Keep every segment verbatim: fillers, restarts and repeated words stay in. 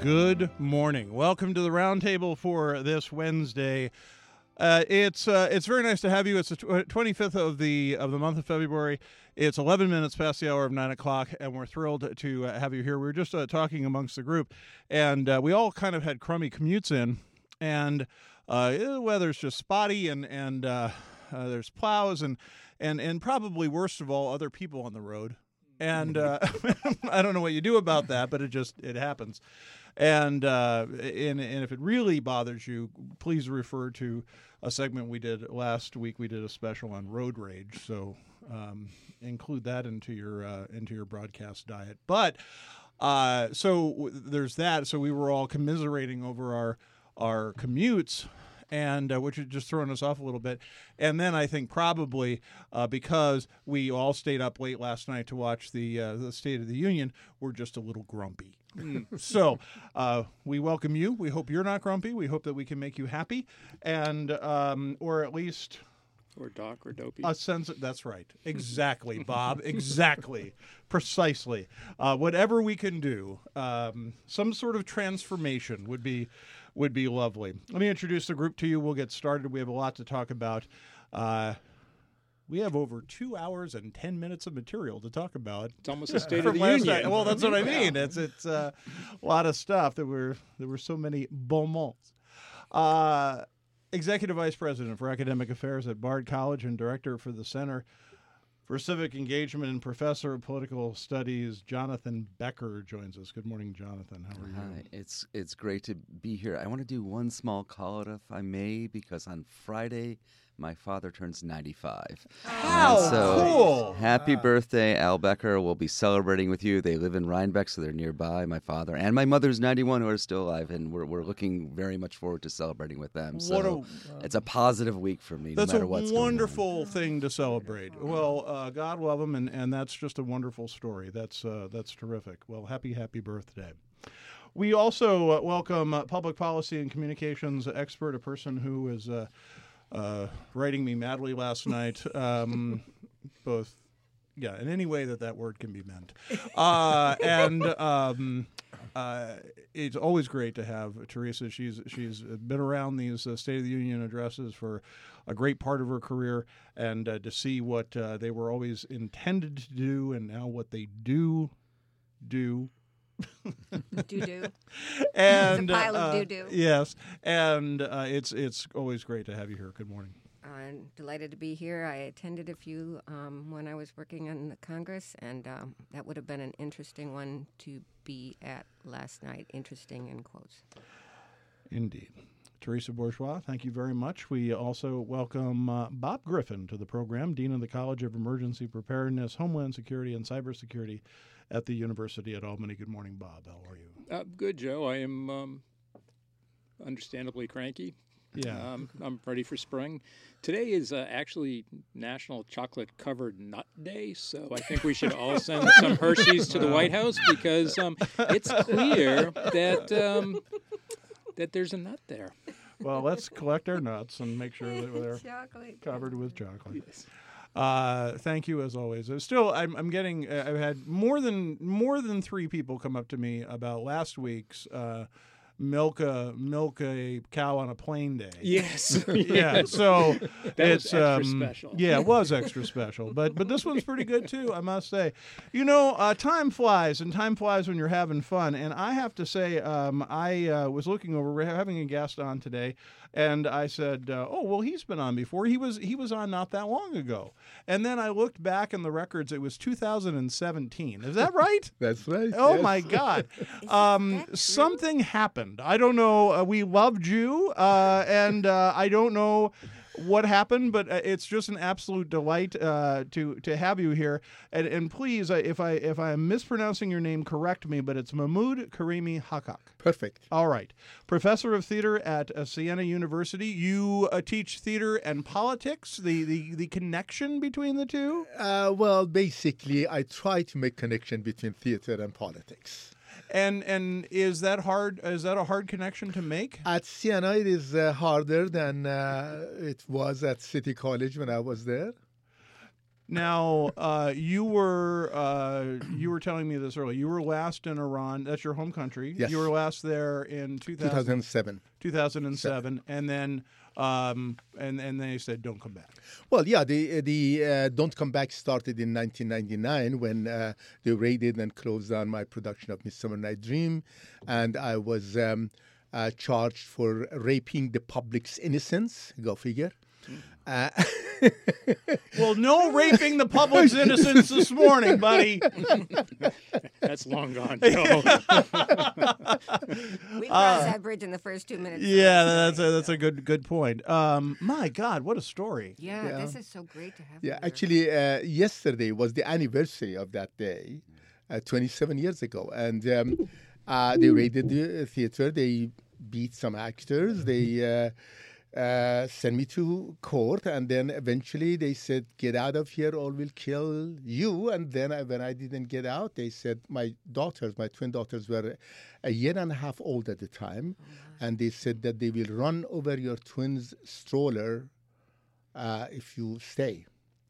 Good morning. Welcome to the roundtable for this Wednesday. Uh, it's uh, it's very nice to have you. It's the twenty-fifth of the of the month of February. It's eleven minutes past the hour of nine o'clock, and we're thrilled to uh, have you here. We were just uh, talking amongst the group, and uh, we all kind of had crummy commutes in, and uh, the weather's just spotty, and and uh, uh, there's plows, and and and probably worst of all, other people on the road. And uh, I don't know what you do about that, but it just it happens. And, uh, and and if it really bothers you, please refer to a segment we did last week. We did a special on road rage, so um, include that into your uh, into your broadcast diet. But uh, so there's that. So we were all commiserating over our our commutes, and uh, which had just thrown us off a little bit. And then I think probably uh, because we all stayed up late last night to watch the uh, the State of the Union, we're just a little grumpy. So uh, we welcome you. We hope you're not grumpy. We hope that we can make you happy, and um, or at least or doc or dopey. A sense. Of, that's right. Exactly, Bob. Exactly. Precisely. Uh, whatever we can do, um, some sort of transformation would be would be lovely. Let me introduce the group to you. We'll get started. We have a lot to talk about. Uh, We have over two hours and ten minutes of material to talk about. It's almost a State of the Union. Night. Well, that's what I mean. It's it's uh, a lot of stuff. There were there were so many bon mots. Uh, Executive Vice President for Academic Affairs at Bard College and Director for the Center for Civic Engagement and Professor of Political Studies, Jonathan Becker joins us. Good morning, Jonathan. How are you? Hi. It's it's great to be here. I want to do one small call out, if I may, because on Friday my father turns ninety-five. How and so cool! Happy birthday, Al Becker. We'll be celebrating with you. They live in Rhinebeck, so they're nearby, my father. And my mother's ninety-one, who are still alive, and we're we're looking very much forward to celebrating with them. So what a, it's a positive week for me, that's no matter what's a going on. wonderful thing to celebrate. Well, uh, God love them, and, and that's just a wonderful story. That's uh, that's terrific. Well, happy, happy birthday. We also uh, welcome uh, public policy and communications expert, a person who is uh, uh, writing me madly last night, um, both, yeah, in any way that that word can be meant. Uh, and um, uh, it's always great to have Teresa. She's she's been around these uh, State of the Union addresses for a great part of her career, and uh, to see what uh, they were always intended to do and now what they do do. Doo-doo. And It's a pile of uh, doo-doo. Yes, and uh, it's it's always great to have you here. Good morning. I'm delighted to be here. I attended a few um, when I was working in the Congress, and um, that would have been an interesting one to be at last night. Interesting in quotes. Indeed. Teresa Bourgeois, thank you very much. We also welcome uh, Bob Griffin to the program, Dean of the College of Emergency Preparedness, Homeland Security, and Cybersecurity at the University at Albany. Good morning, Bob. How are you? Uh, good, Joe. I am um, understandably cranky. Yeah. Um, I'm ready for spring. Today is uh, actually National Chocolate Covered Nut Day, so I think we should all send some Hershey's to the White House because um, it's clear that um, that there's a nut there. Well, let's collect our nuts and make sure that they're Chocolate. covered with chocolate. Yes. Uh, thank you as always. Uh, Still, I'm, I'm getting. Uh, I've had more than more than three people come up to me about last week's uh, milk a milk a cow on a plane day. Yes. Yeah. So That it's was extra um, special. Yeah, it was extra special. But but this one's pretty good too, I must say. You know, uh, time flies, and time flies when you're having fun. And I have to say, um, I uh, was looking over. We're having a guest on today. And I said, uh, "Oh, well, he's been on before. He was he was on not that long ago." And then I looked back in the records. It was two thousand seventeen. Is that right? That's right. Oh yes. my God! Is Um, that true? something happened. I don't know. Uh, we loved you, uh, and uh, I don't know what happened, but uh, it's just an absolute delight uh, to to have you here. And, and please, uh, if I if I am mispronouncing your name, correct me. But it's Mahmoud Karimi Hakak. Perfect. All right. Professor of theater at uh, Siena University. You uh, teach theater and politics, the, the, the connection between the two? Uh, well, basically, I try to make connection between theater and politics. And and is that hard? Is that a hard connection to make? At Siena, it is uh, harder than uh, it was at City College when I was there. Now, uh, you were uh, you were telling me this earlier. You were last in Iran. That's your home country. Yes. You were last there in two thousand, two thousand seven. two thousand seven, and then um, and and they said don't come back. Well, yeah, the the uh, Don't Come Back started in nineteen ninety-nine when uh, they raided and closed down my production of Midsummer Night Dream, and I was um, uh, charged for raping the public's innocence. Go figure. Uh, Well, no raping the public's innocence this morning, buddy. That's long gone, Joe. We crossed that bridge in the first two minutes. of Yeah, the that's a, story, that's so. a good good point. Um, my God, what a story! Yeah, Yeah. this is so great to have. you yeah, here. actually, uh, yesterday was the anniversary of that day, uh, twenty-seven years ago, and um, uh, they raided the theater. They beat some actors. They uh, uh, sent me to court, and then eventually they said, "Get out of here, or we'll kill you." And then I, when I didn't get out, they said my daughters, my twin daughters, were a year and a half old at the time, and they said that they will run over your twins' stroller uh, if you stay.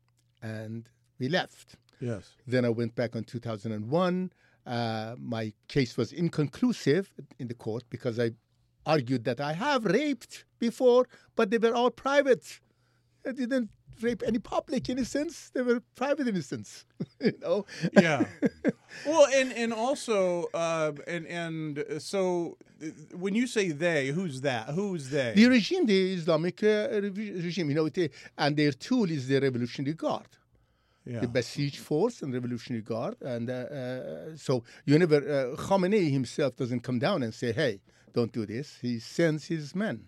And we left. Yes. Then I went back on two thousand one. Uh, my case was inconclusive in the court because I argued that I have raped before, but they were all private. I didn't rape any public innocents. They were private innocents, you know? Yeah. Well, and and also, uh, and and so uh, when you say they, who's that? Who's they? The regime, the Islamic uh, re- regime, you know, it, and their tool is the Revolutionary Guard. Yeah. The Basij Force and Revolutionary Guard. And uh, uh, so you never, uh, Khamenei himself doesn't come down and say, hey, don't do this. He sends his men.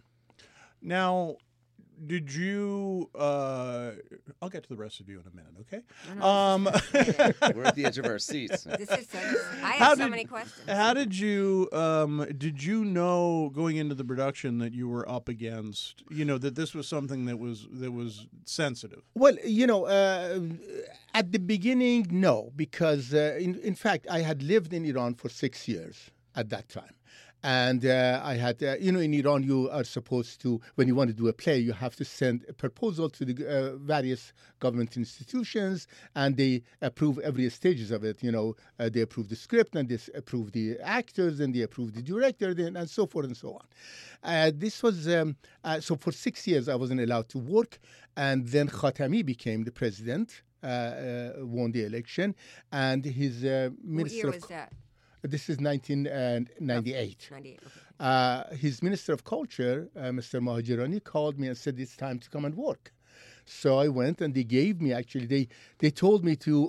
Now, did you? Uh, I'll get to the rest of you in a minute, okay? No, no, Um, We're at the edge of our seats. This is so, I How have so did- many questions. how did you? Um, did you know going into the production that you were up against? You know that this was something that was that was sensitive. Well, you know, uh, at the beginning, no, because uh, in, in fact, I had lived in Iran for six years at that time. And uh, I had, uh, you know, in Iran, you are supposed to, when you want to do a play, you have to send a proposal to the uh, various government institutions, and they approve every stages of it. You know, uh, they approve the script, and they approve the actors, and they approve the director, then, and so forth and so on. Uh, this was, um, uh, so for six years, I wasn't allowed to work, and then Khatami became the president, uh, uh, won the election, and his uh, What minister year of was that? this is nineteen ninety-eight. ninety-eight. Okay. Uh, his Minister of Culture, uh, Mister Mahajirani, called me and said, it's time to come and work. So I went, and they gave me, actually, they, they told me to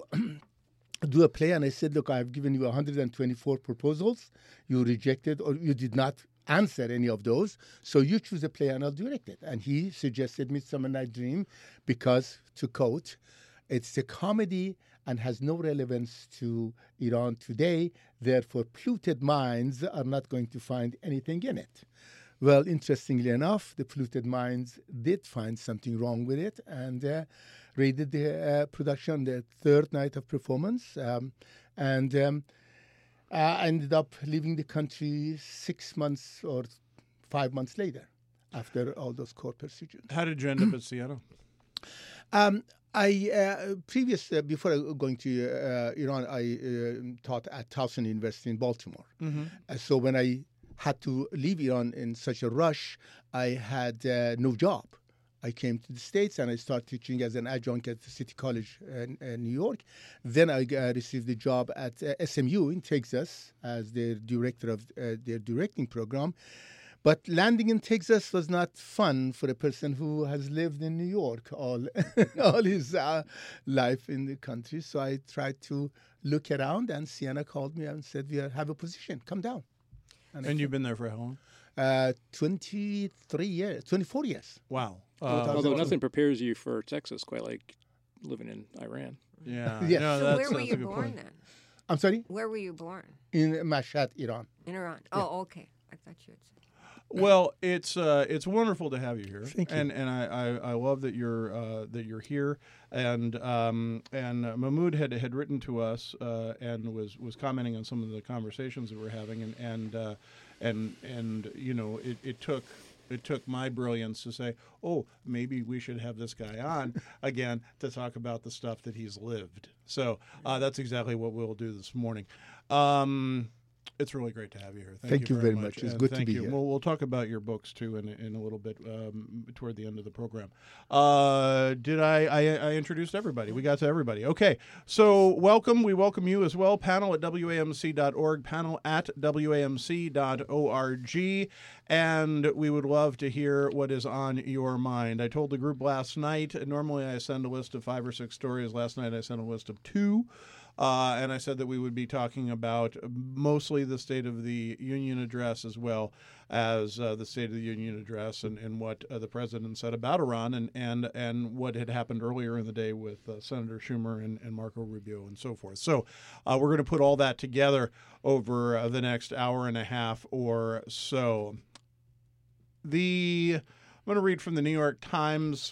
do a play, and I said, look, I've given you one hundred twenty-four proposals. You rejected, or you did not answer any of those. So you choose a play, and I'll direct it. And he suggested Midsummer Night Dream because, to quote, it's a comedy and has no relevance to Iran today. Therefore, polluted minds are not going to find anything in it. Well, interestingly enough, the polluted minds did find something wrong with it and uh, raided the uh, production the third night of performance. Um, and um, I ended up leaving the country six months or five months later after all those court procedures. How did you end up at Siena? Um, I uh, previous uh, before going to uh, Iran, I uh, taught at Towson University in Baltimore. Mm-hmm. Uh, so when I had to leave Iran in such a rush, I had uh, no job. I came to the States and I started teaching as an adjunct at the City College in, in New York. Then I uh, received a job at uh, S M U in Texas as their director of uh, their directing program. But landing in Texas was not fun for a person who has lived in New York all all his uh, life in the country. So I tried to look around, and Siena called me and said, "We have a position. Come down." And, and you've been there for how long? Uh, twenty-three years, twenty-four years. Wow. Uh, Although nothing prepares you for Texas quite like living in Iran. yeah. Yes. No, So that's, where were that's you a good born point. then? I'm sorry, Where were you born? in Mashhad, Iran. In Iran. Oh, okay. I thought you had said. Well, it's uh, it's wonderful to have you here, Thank you. and and I, I, I love that you're uh, that you're here, and um, and uh, Mahmoud had had written to us uh, and was, was commenting on some of the conversations that we're having, and and uh, and and you know it, it took it took my brilliance to say, oh, maybe we should have this guy on again to talk about the stuff that he's lived. So uh, that's exactly what we'll do this morning. Um, it's really great to have you here. Thank, Thank you, you very very much. much. It's And good to thank be you. here. We'll, we'll talk about your books, too, in, in a little bit um, toward the end of the program. Uh, did I, I I introduced everybody. We got to everybody. Okay, so welcome. We welcome you as well. Panel at W A M C dot org, panel at W A M C dot org, and we would love to hear what is on your mind. I told the group last night, normally I send a list of five or six stories. Last night I sent a list of two. Uh, and I said that we would be talking about mostly the State of the Union address as well as uh, the State of the Union address and, and what uh, the president said about Iran and, and, and what had happened earlier in the day with uh, Senator Schumer and, and Marco Rubio and so forth. So uh, we're going to put all that together over uh, the next hour and a half or so. The I'm going to read from the New York Times,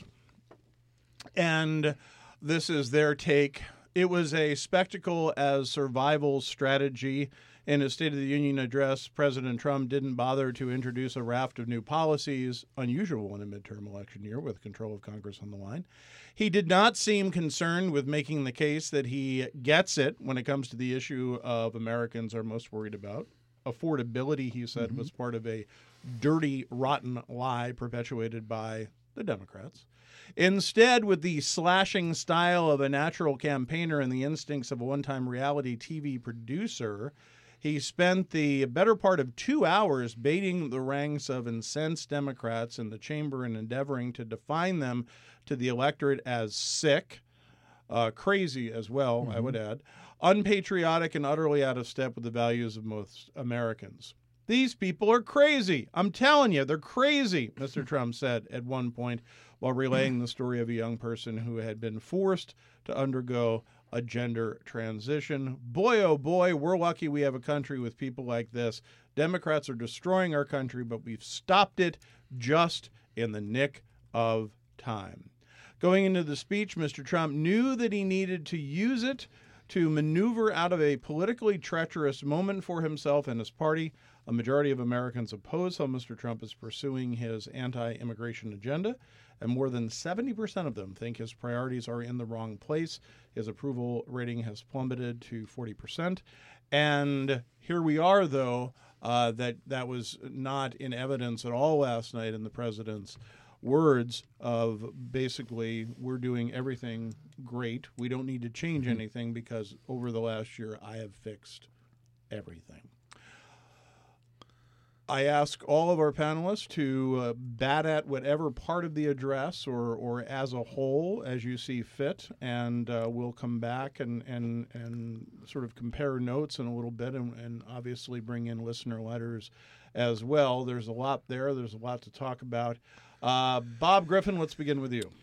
and this is their take. It was a spectacle as survival strategy. In his State of the Union address, President Trump didn't bother to introduce a raft of new policies, unusual in a midterm election year with control of Congress on the line. He did not seem concerned with making the case that he gets it when it comes to the issue of Americans are most worried about. Affordability, he said, mm-hmm. was part of a dirty, rotten lie perpetuated by the Democrats. Instead, with the slashing style of a natural campaigner and the instincts of a one-time reality T V producer, he spent the better part of two hours baiting the ranks of incensed Democrats in the chamber and endeavoring to define them to the electorate as sick, uh, crazy as well, mm-hmm. I would add, unpatriotic and utterly out of step with the values of most Americans. These people are crazy. I'm telling you, they're crazy, Mister Trump said at one point while relaying the story of a young person who had been forced to undergo a gender transition. Boy, oh boy, we're lucky we have a country with people like this. Democrats are destroying our country, but we've stopped it just in the nick of time. Going into the speech, Mister Trump knew that he needed to use it to maneuver out of a politically treacherous moment for himself and his party. A majority of Americans oppose how Mister Trump is pursuing his anti-immigration agenda, and more than seventy percent of them think his priorities are in the wrong place. His approval rating has plummeted to forty percent. And here we are, though, uh, that that was not in evidence at all last night in the president's words of basically, we're doing everything great. We don't need to change anything because over the last year, I have fixed everything. I ask all of our panelists to uh, bat at whatever part of the address or, or as a whole as you see fit, and uh, we'll come back and, and, and sort of compare notes in a little bit and, and obviously bring in listener letters as well. There's a lot there. There's a lot to talk about. Uh, Bob Griffin, let's begin with you.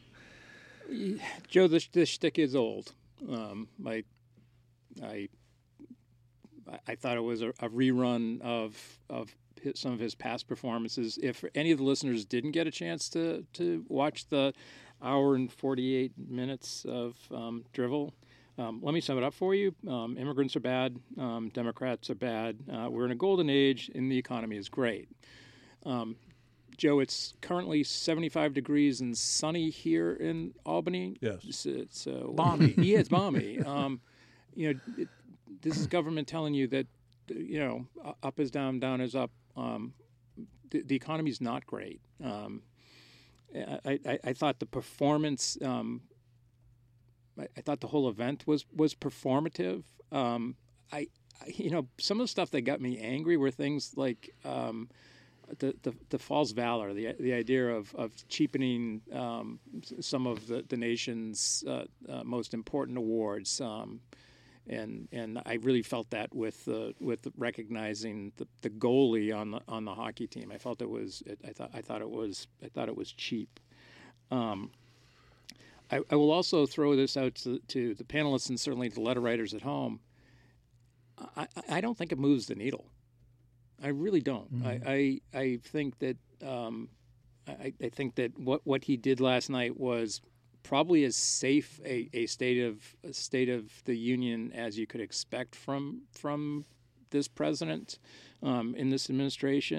Joe, this, this shtick is old. Um, I, I, I thought it was a, a rerun of of his, some of his past performances. If any of the listeners didn't get a chance to to watch the hour and forty-eight minutes of um, drivel, um, let me sum it up for you. Um, immigrants are bad. Um, Democrats are bad. Uh, we're in a golden age, and the economy is great. Um, Joe, it's currently seventy-five degrees and sunny here in Albany. Yes. It's, it's uh, balmy. Yeah, it's balmy. Um, you know, it, this is government telling you that, you know, up is down, down is up. Um, the, the economy is not great. Um, I, I, I thought the performance, um, I, I thought the whole event was was performative. Um, I, I, you know, some of the stuff that got me angry were things like. Um, The, the the false valor, the the idea of of cheapening um, some of the the nation's uh, uh, most important awards, um, and and I really felt that with uh, with recognizing the, the goalie on the on the hockey team. I felt it was it, I thought I thought it was I thought it was cheap. Um, I, I will also throw this out to, to the panelists and certainly the letter writers at home. I, I don't think it moves the needle. I really don't. Mm-hmm. I, I I think that um, I, I think that what, what he did last night was probably as safe a, a state of a state of the union as you could expect from from this president um, in this administration.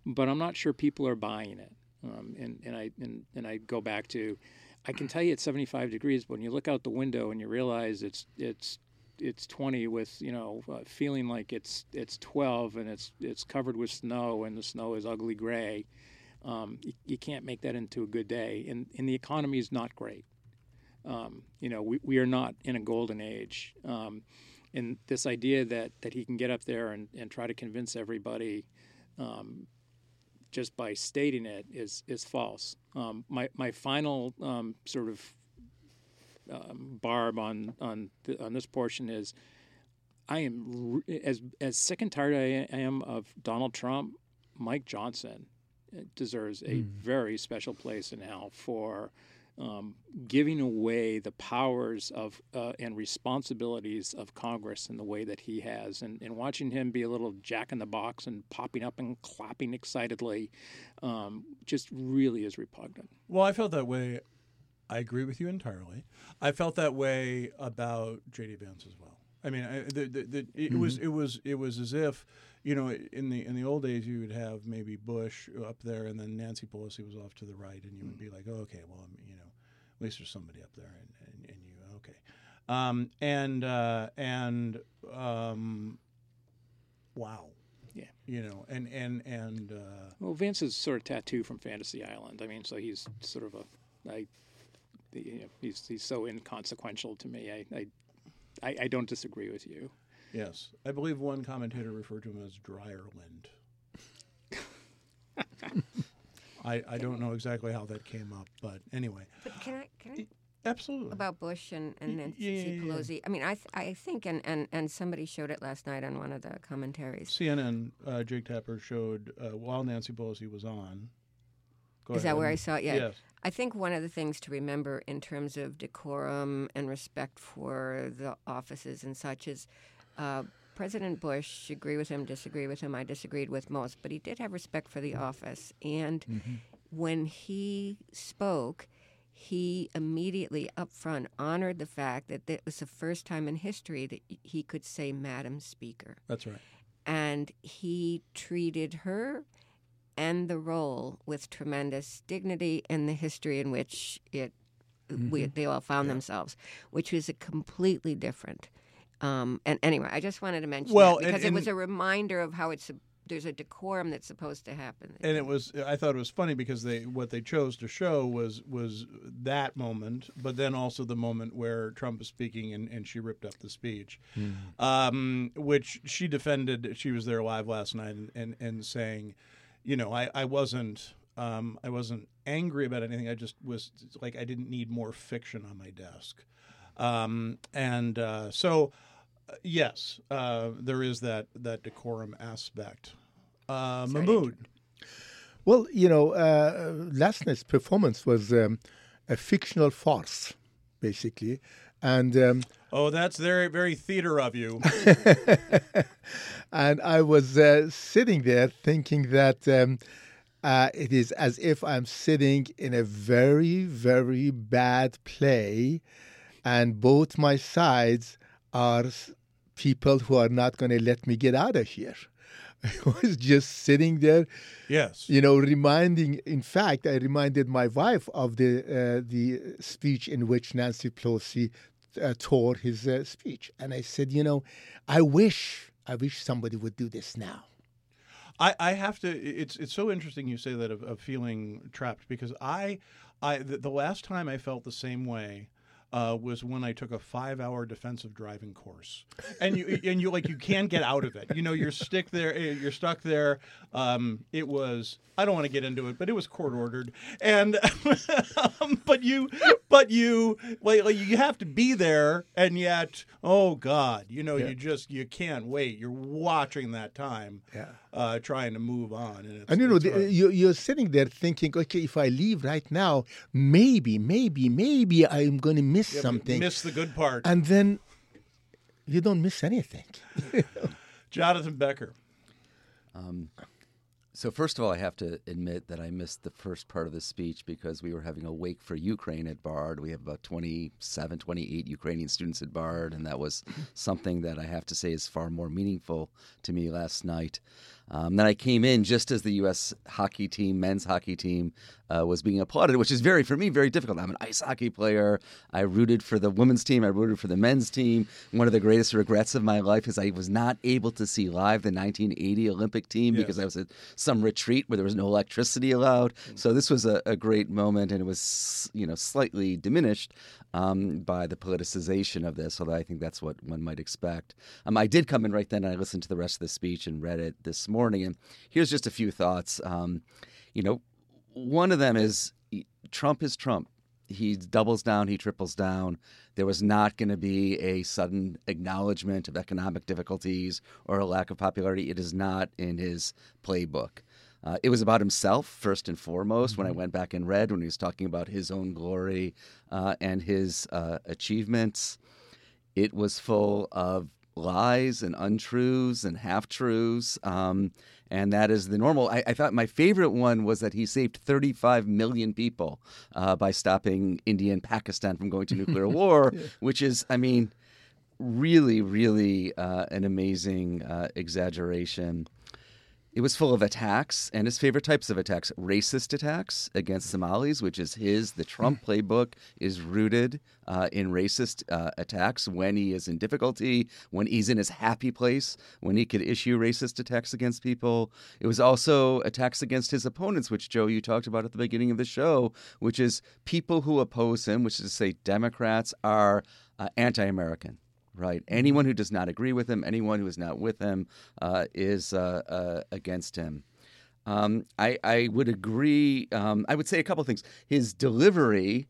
but I'm not sure people are buying it. Um, and, and I and, and I go back to, I can tell you it's seventy-five degrees, but when you look out the window and you realize it's it's it's twenty with, you know, uh, feeling like it's it's twelve and it's it's covered with snow and the snow is ugly gray, um, you, you can't make that into a good day. And, and the economy is not great. Um, you know, we, we are not in a golden age. Um, and this idea that, that he can get up there and, and try to convince everybody um, just by stating it is is false. Um, my my final um, sort of um, barb on on th- on this portion is, I am re- as as sick and tired I am of Donald Trump. Mike Johnson deserves a mm. very special place in hell for um, giving away the powers of uh, and responsibilities of Congress in the way that he has, and, and watching him be a little jack in the box and popping up and clapping excitedly, um, just really is repugnant. Well, I felt that way. I agree with you entirely. I felt that way about J D Vance as well. I mean, I, the, the, the, it mm-hmm. was it was it was as if, you know, in the in the old days you would have maybe Bush up there and then Nancy Pelosi was off to the right, and you would be like, oh, okay, well, you know, at least there's somebody up there, and, and, and you okay, um, and uh, and um, wow, yeah, you know, and and and uh, well, Vance is sort of tattooed from Fantasy Island. I mean, so he's sort of a, I, you know, he's he's so inconsequential to me. I. I I, I don't disagree with you. Yes. I believe one commentator referred to him as Dryerland. I, I don't know exactly how that came up, but anyway. But can I, can I Absolutely. About Bush and, and Nancy yeah, yeah, yeah. Pelosi. I mean, I th- I think, and, and, and somebody showed it last night on one of the commentaries. C N N, uh, Jake Tapper showed, uh, while Nancy Pelosi was on. Go Is ahead. that where I saw it? Yeah. Yes. I think one of the things to remember in terms of decorum and respect for the offices and such is uh, President Bush, agree with him, disagree with him, I disagreed with most, but he did have respect for the office. And mm-hmm. when he spoke, he immediately up front honored the fact that it was the first time in history that he could say Madam Speaker. That's right. And he treated her and the role with tremendous dignity and the history in which it mm-hmm. we, they all found yeah. themselves, which was a completely different. Um, and anyway, I just wanted to mention well, that because and, and, it was a reminder of how it's a, there's a decorum that's supposed to happen. And it was I thought it was funny because they what they chose to show was was that moment, but then also the moment where Trump is speaking and, and she ripped up the speech, mm. um, which she defended. She was there live last night and, and, and saying, you know, I, I wasn't um, I wasn't angry about anything. I just was like I didn't need more fiction on my desk, um, and uh, so uh, yes, uh, there is that that decorum aspect. Uh, Mahmood. Well, you know, uh, last night's performance was um, a fictional farce, basically, and. Um, Oh, that's very, very theater of you. And I was uh, sitting there thinking that um, uh, it is as if I'm sitting in a very, very bad play, and both my sides are people who are not going to let me get out of here. I was just sitting there, yes, you know, reminding. In fact, I reminded my wife of the uh, the speech in which Nancy Pelosi Uh, tore his uh, speech, and I said, you know, I wish, I wish somebody would do this now. I, I have to. It's it's so interesting you say that of, of feeling trapped because I, I the, the last time I felt the same way. Uh, was when I took a five-hour defensive driving course, and you and you like you can't get out of it. You know, you're stick there, you're stuck there. Um, it was I don't want to get into it, but it was court ordered, and um, but you but you like, like you have to be there, and yet oh God, you know yeah. you just you can't wait. You're watching that time, yeah, uh, trying to move on, and, it's, and you know the, you you're sitting there thinking, okay, if I leave right now, maybe, maybe, maybe I'm going to miss. Yeah, something. Miss the good part. And then you don't miss anything. Jonathan Becker. Um, So first of all, I have to admit that I missed the first part of the speech because we were having a Wake for Ukraine at Bard. We have about twenty-seven, twenty-eight Ukrainian students at Bard, and that was something that I have to say is far more meaningful to me last night. Um, then I came in just as the U S hockey team, men's hockey team, uh, was being applauded, which is very, for me, very difficult. I'm an ice hockey player. I rooted for the women's team. I rooted for the men's team. One of the greatest regrets of my life is I was not able to see live the nineteen eighty Olympic team Yes. because I was at some retreat where there was no electricity allowed. So this was a, a great moment, and it was, you know, slightly diminished um, by the politicization of this, although I think that's what one might expect. Um, I did come in right then, and I listened to the rest of the speech and read it this morning, and here's just a few thoughts. Um, you know, one of them is Trump is Trump. He doubles down, he triples down. There was not going to be a sudden acknowledgement of economic difficulties or a lack of popularity. It is not in his playbook. Uh, it was about himself, first and foremost, mm-hmm. when I went back and read, when he was talking about his own glory uh, and his uh, achievements. It was full of lies and untruths and half-truths, um, and that is the normal. I, I thought my favorite one was that he saved thirty-five million people uh, by stopping India and Pakistan from going to nuclear war, yeah. which is, I mean, really, really uh, an amazing uh, exaggeration. It was full of attacks, and his favorite types of attacks. Racist attacks against Somalis, which is his. The Trump playbook is rooted uh, in racist uh, attacks when he is in difficulty, when he's in his happy place, when he could issue racist attacks against people. It was also attacks against his opponents, which, Joe, you talked about at the beginning of the show, which is people who oppose him, which is to say Democrats, are uh, anti-American. Right. Anyone who does not agree with him, anyone who is not with him, uh, is uh, uh, against him. Um, I, I would agree. Um, I would say a couple of things. His delivery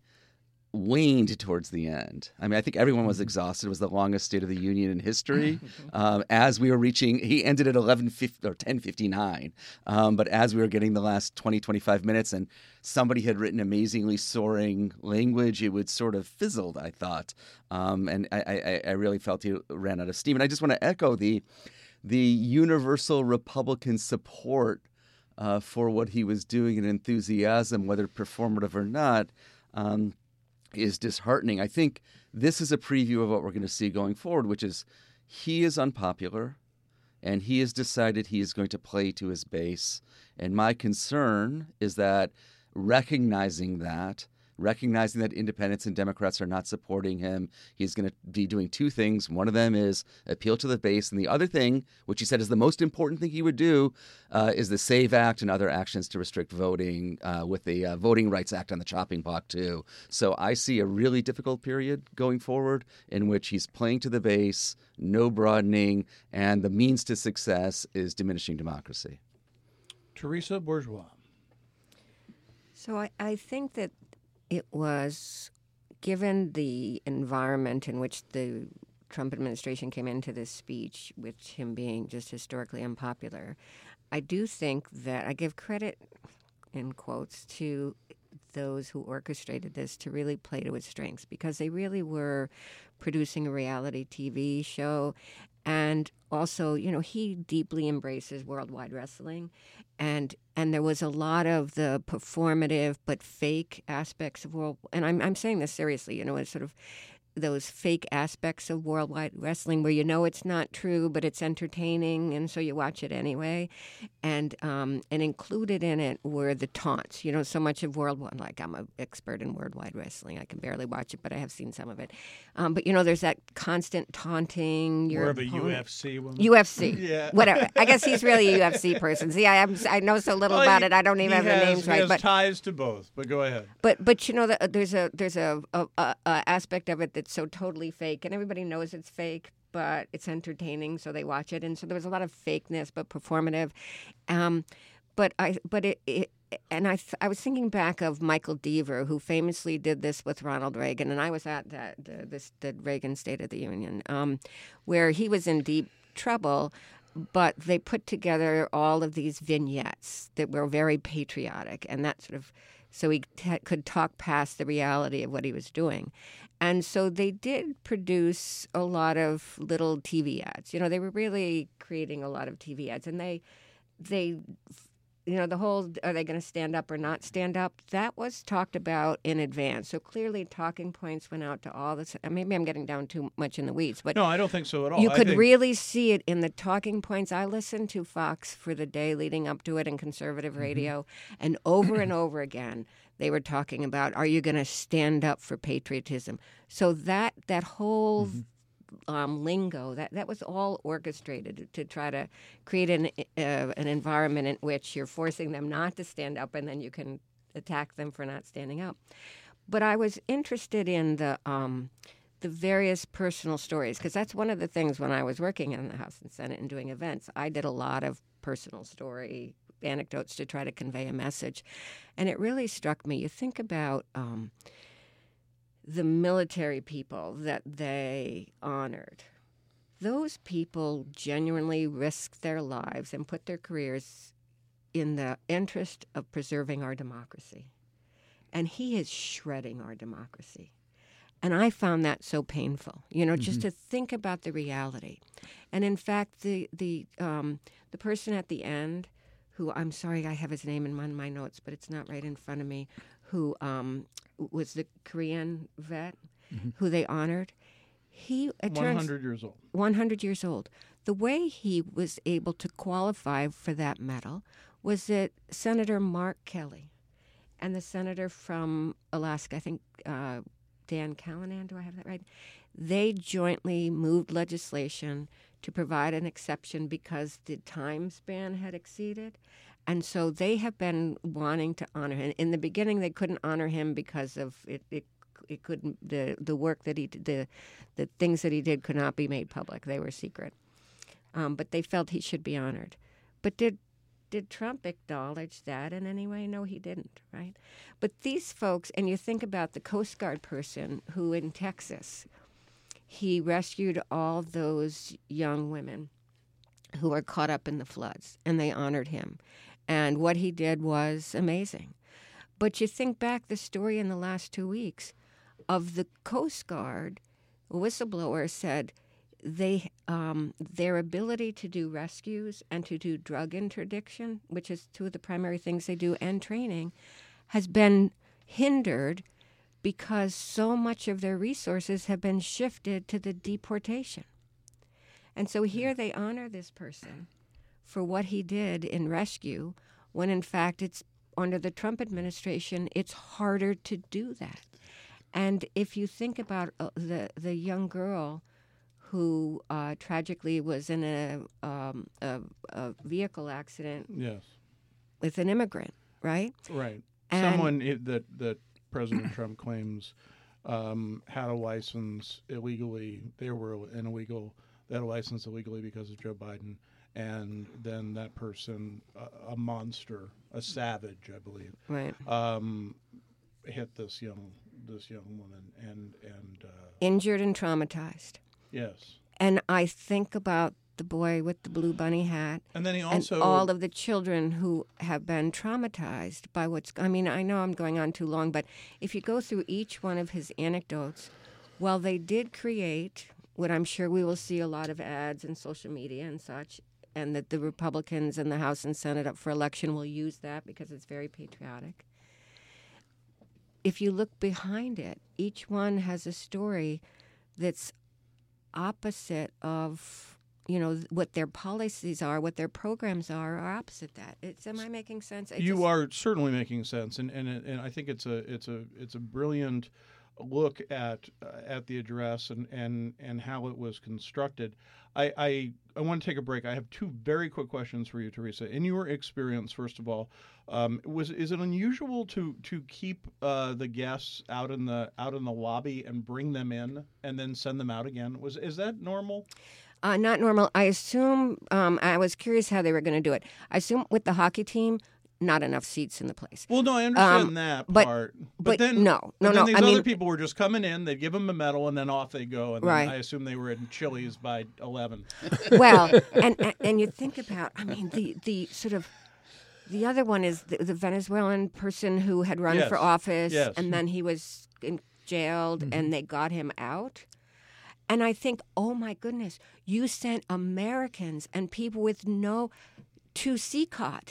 waned towards the end. I mean, I think everyone was exhausted. It was the longest State of the Union in history. Um, as we were reaching, he ended at eleven fifty or ten fifty-nine. Um, but as we were getting the last twenty, twenty-five minutes, and somebody had written amazingly soaring language, it would sort of fizzled, I thought. Um, and I, I, I really felt he ran out of steam. And I just want to echo the the universal Republican support uh, for what he was doing and enthusiasm, whether performative or not. Um, is disheartening. I think this is a preview of what we're going to see going forward, which is he is unpopular and he has decided he is going to play to his base. And my concern is that recognizing that, recognizing that independents and Democrats are not supporting him, he's going to be doing two things. One of them is appeal to the base. And the other thing, which he said is the most important thing he would do, uh, is the SAVE Act and other actions to restrict voting uh, with the uh, Voting Rights Act on the chopping block, too. So I see a really difficult period going forward in which he's playing to the base, no broadening, and the means to success is diminishing democracy. Teresa Bourgeois. So I, I think that it was, given the environment in which the Trump administration came into this speech, with him being just historically unpopular, I do think that I give credit, in quotes, to those who orchestrated this to really play to its strengths, because they really were producing a reality T V show. And also, you know, he deeply embraces worldwide wrestling. And and there was a lot of the performative but fake aspects of world. And I'm I'm saying this seriously, you know, it's sort of those fake aspects of worldwide wrestling where you know it's not true, but it's entertaining, and so you watch it anyway. And um, and included in it were the taunts. You know, so much of worldwide, like I'm an expert in worldwide wrestling. I can barely watch it, but I have seen some of it. Um, but, you know, there's that constant taunting. Your More of a opponent. U F C woman. U F C. Yeah. Whatever. I guess he's really a U F C person. See, I am, I know so little Well, about he- it. I don't even he have has, the names he right. has But ties to both, but go ahead. But but you know that there's a there's a, a, a, a aspect of it that's so totally fake, and everybody knows it's fake, but it's entertaining, so they watch it. And so there was a lot of fakeness, but performative. Um, but I but it. it and I, th- I was thinking back of Michael Deaver, who famously did this with Ronald Reagan, and I was at that the, this the Reagan State of the Union, um, where he was in deep trouble. But they put together all of these vignettes that were very patriotic, and that sort of, so he t- could talk past the reality of what he was doing. And so they did produce a lot of little T V ads. You know, they were really creating a lot of T V ads, and they they you know, the whole, are they going to stand up or not stand up? That was talked about in advance. So clearly talking points went out to all this. Maybe I'm getting down too much in the weeds, but No, I don't think so at all. you I could think- really see it in the talking points. I listened to Fox for the day leading up to it and conservative radio, and over and over again, they were talking about, are you going to stand up for patriotism? So that that whole um, lingo, that, that was all orchestrated to try to create an, uh, an environment in which you're forcing them not to stand up, and then you can attack them for not standing up. But I was interested in the um, the various personal stories, because that's one of the things when I was working in the House and Senate and doing events, I did a lot of personal story anecdotes to try to convey a message. And it really struck me. You think about um, the military people that they honored. Those people genuinely risked their lives and put their careers in the interest of preserving our democracy. And he is shredding our democracy. And I found that so painful, you know, mm-hmm. just to think about the reality. And in fact, the the um, the person at the end, who, I'm sorry, I have his name in one of my notes, but it's not right in front of me, who um, was the Korean vet, mm-hmm. who they honored. He it one hundred years old. one hundred years old. The way he was able to qualify for that medal was that Senator Mark Kelly and the senator from Alaska, I think uh, Dan Callanan, do I have that right? They jointly moved legislation to provide an exception because the time span had exceeded. And so they have been wanting to honor him. In the beginning, they couldn't honor him because of it, it It couldn't the the work that he did, the the things that he did could not be made public. They were secret, um, but they felt he should be honored. But did did Trump acknowledge that in any way? No, he didn't. Right. But these folks, and you think about the Coast Guard person who in Texas, he rescued all those young women who were caught up in the floods, and they honored him, and what he did was amazing. But you think back the story in the last two weeks of the Coast Guard, a whistleblower said they um, their ability to do rescues and to do drug interdiction, which is two of the primary things they do, and training, has been hindered because so much of their resources have been shifted to the deportation. And so here they honor this person for what he did in rescue, when in fact it's under the Trump administration, it's harder to do that. And if you think about uh, the the young girl who uh, tragically was in a, um, a, a vehicle accident Yes. with an immigrant, right? Right. And Someone i- that that President Trump claims um, had a license illegally. They were an illegal. They had a license illegally because of Joe Biden. And then that person, a, a monster, a savage, I believe, right. um, hit this young this young woman, and and uh, Injured and traumatized. yes, And I think about the boy with the blue bunny hat, and then he also and all of the children who have been traumatized by what's. I mean, I know I'm going on too long, but if you go through each one of his anecdotes, while they did create what I'm sure we will see a lot of ads and social media and such, and that the Republicans in the House and Senate up for election will use that because it's very patriotic. If you look behind it, each one has a story that's opposite of, you know, what their policies are, what their programs are, are opposite that. It's, am I making sense? I you just- are certainly making sense, and and and I think it's a it's a it's a brilliant look at uh, at the address and, and and how it was constructed. I, I I want to take a break. I have two very quick questions for you, Teresa. In your experience, first of all, um, was is it unusual to to keep uh, the guests out in the out in the lobby and bring them in and then send them out again? Was is that normal? Uh, not normal. I assume, um, I was curious how they were going to do it. I assume with the hockey team, not enough seats in the place. Well, no, I understand Um, that but- part. but then no, but no, then no, These I other mean- people were just coming in. They'd give them a medal, and then off they go. And Right. then I assume they were in Chili's by eleven. Well, and, and and you think about, I mean, the, the sort of, the other one is the, the Venezuelan person who had run Yes, for office, yes. and then he was in, jailed, and they got him out. And I think, oh my goodness, you sent Americans and people with no, to C COT.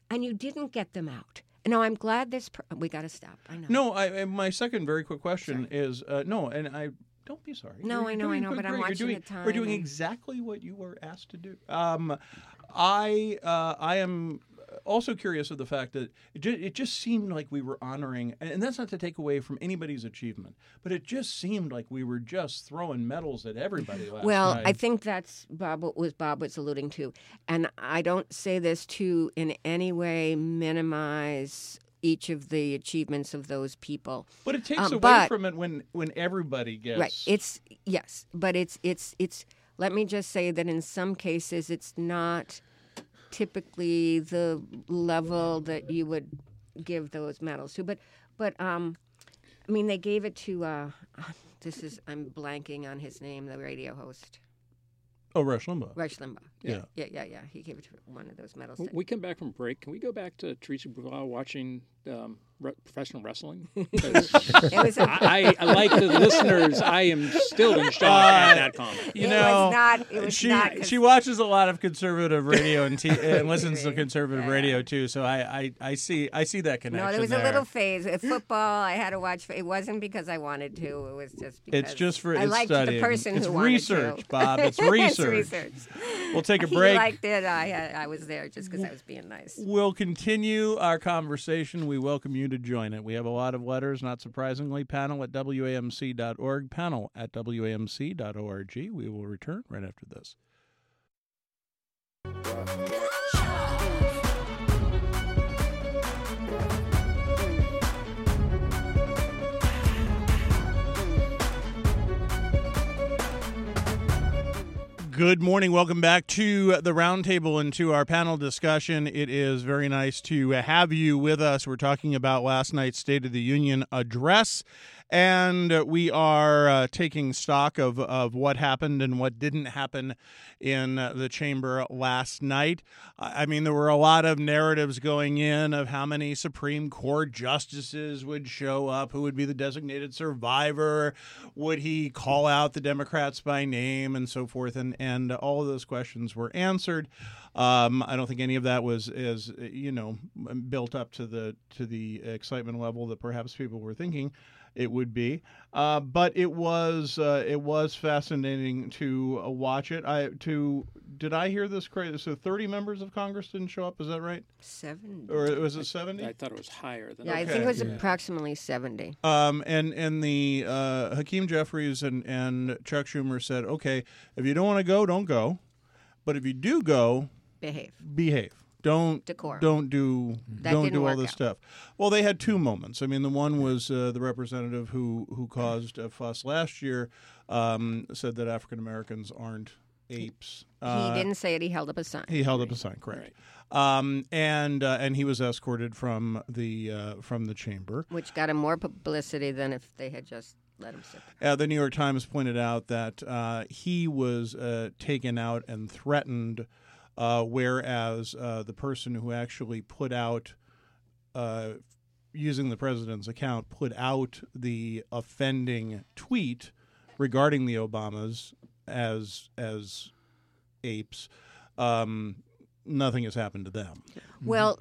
and you didn't get them out. No, I'm glad this. Per- we got to stop. I know. No, I, I- my second very quick question is uh, no, and I don't be sorry. No, You're I know, doing I know, good, but I'm great. You're watching doing, the time We're doing and- exactly what you were asked to do. Um, I uh, I am also curious of the fact that it just, it just seemed like we were honoring, and that's not to take away from anybody's achievement, but it just seemed like we were just throwing medals at everybody last Well, night. I think that's Bob what was Bob was alluding to, and I don't say this to in any way minimize each of the achievements of those people. But it takes um, away but- from it when when everybody gets Right. It's yes, but it's it's it's. Let me just say that in some cases it's not typically the level that you would give those medals to. But but um, I mean they gave it to uh, this is I'm blanking on his name, the radio host. oh Rush Limbaugh. Rush Limbaugh. Yeah. Yeah, yeah, yeah. He gave it to one of those medals. When we come back from break, can we go back to Teresa Bourgeois watching um, re- professional wrestling? 'Cause It was a, I, I, like the listeners, I am still in shock at that comment. You it know, was not. It was she not 'cause- she watches a lot of conservative radio and, t- and listens to Right. conservative Yeah. radio too. So I, I, I see I see that connection. No, there was there. a little phase. With football, I had to watch. It wasn't because I wanted to. It was just because It's just for I it's liked studying. the person it's who wanted research, to. Bob. It's It's research. research. We'll take a He break. liked it. I had, I was there just because I was being nice. We'll continue our conversation. We welcome you to join it. We have a lot of letters, not surprisingly. Panel at W A M C dot org. Panel at W A M C dot org. We will return right after this. Good morning. Welcome back to the Roundtable and to our panel discussion. It is very nice to have you with us. We're talking about last night's State of the Union address, and we are uh, taking stock of, of what happened and what didn't happen in uh, the chamber last night. I mean, there were a lot of narratives going in of how many Supreme Court justices would show up, who would be the designated survivor, would he call out the Democrats by name, and so forth, and and all of those questions were answered. Um, I don't think any of that was is you know built up to the to the excitement level that perhaps people were thinking it would be, uh, but it was uh, it was fascinating to uh, watch it. I to did I hear this correctly? So thirty members of Congress didn't show up. Is that right? Seventy. Or was it seventy? I thought it was higher than Yeah, I Okay. think it was Yeah. approximately seventy. Um, and and the uh, Hakeem Jeffries and, and Chuck Schumer said, okay, if you don't want to go, don't go, but if you do go, Behave. behave. Don't Decorum. don't do That don't didn't do all work this out. stuff. Well, they had two moments. I mean, the one was uh, the representative who who caused a fuss last year um, said that African Americans aren't apes. Uh, he didn't say it. He held up a sign. He held up a sign, correct? Um, and uh, and he was escorted from the uh, from the chamber. Which got him more publicity than if they had just let him sit. Uh, the New York Times pointed out that uh, he was uh, taken out and threatened, uh, whereas uh, the person who actually put out, uh, using the president's account, put out the offending tweet regarding the Obamas as as apes. Um, nothing has happened to them. Well,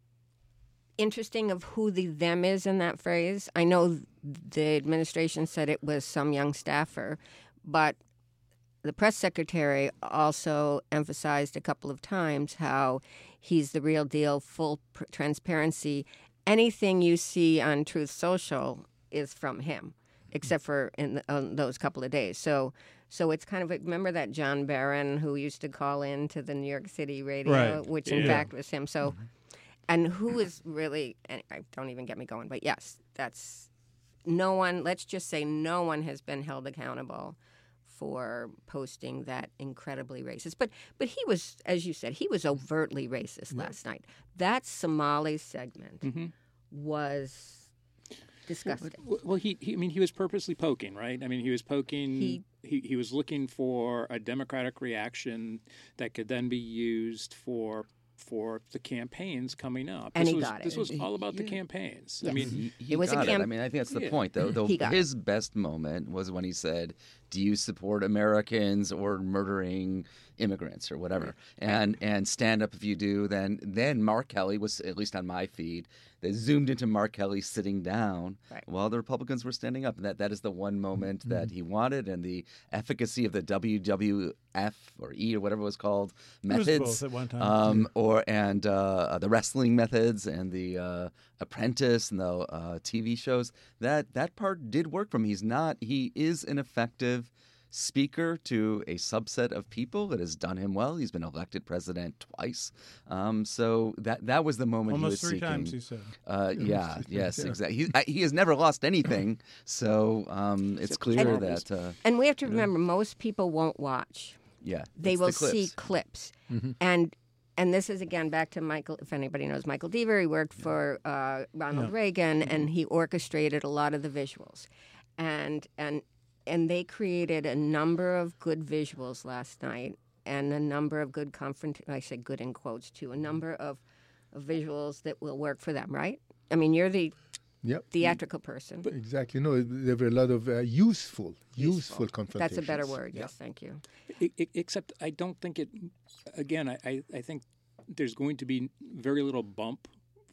interesting of who the them is in that phrase. I know the administration said it was some young staffer, but the press secretary also emphasized a couple of times how he's the real deal, full pr- transparency. Anything you see on Truth Social is from him, except for in the, on those couple of days. So, so it's kind of like, remember that John Barron who used to call in to the New York City radio, Right. which in Yeah. fact was him. So, and who is really? And I don't even get me going. But yes, that's no one. Let's just say no one has been held accountable for posting that incredibly racist. But but he was, as you said, he was overtly racist last night. That Somali segment Mm-hmm. was disgusting. Well, well, he, he, I mean, he was purposely poking, right? I mean, he was poking. He- He, he was looking for a democratic reaction that could then be used for for the campaigns coming up. And this he was, got it. This was all about the Yeah. campaigns. I Yes. mean, He, he It was a got camp- I mean, I think that's the Yeah. point, though. Though He got his best moment was when he said, "Do you support Americans or murdering immigrants or whatever?" And and stand up if you do. Then then Mark Kelly was, at least on my feed, they zoomed into Mark Kelly sitting down Right. while the Republicans were standing up. And that that is the one moment that he wanted, and the efficacy of the W W F or E or whatever it was called It was methods. both at one time. Um, or and uh, the wrestling methods and the uh, Apprentice and the uh, T V shows, that that part did work for him. He's not. He is an effective speaker to a subset of people that has done him well. He's been elected president twice. Um, so that that was the moment he was Almost three seeking. times, he said. Uh, yeah, yes, yeah. exactly. He, I, he has never lost anything, so um, it's Except clear Jarvis. that uh, And we have to remember, most people won't watch. yeah, They it's will the clips. see clips. And and this is, again, back to Michael, if anybody knows Michael Deaver. He worked for uh, Ronald Yeah. Reagan, and he orchestrated a lot of the visuals. And, and, and they created a number of good visuals last night and a number of good confront. I say good in quotes, too. A number of, of visuals that will work for them, right? I mean, you're the Yep. theatrical person. Exactly. No, there were a lot of uh, useful, useful That's confrontations. a better word. Yes, thank you. I- I- except I don't think it. Again, I, I, I think there's going to be very little bump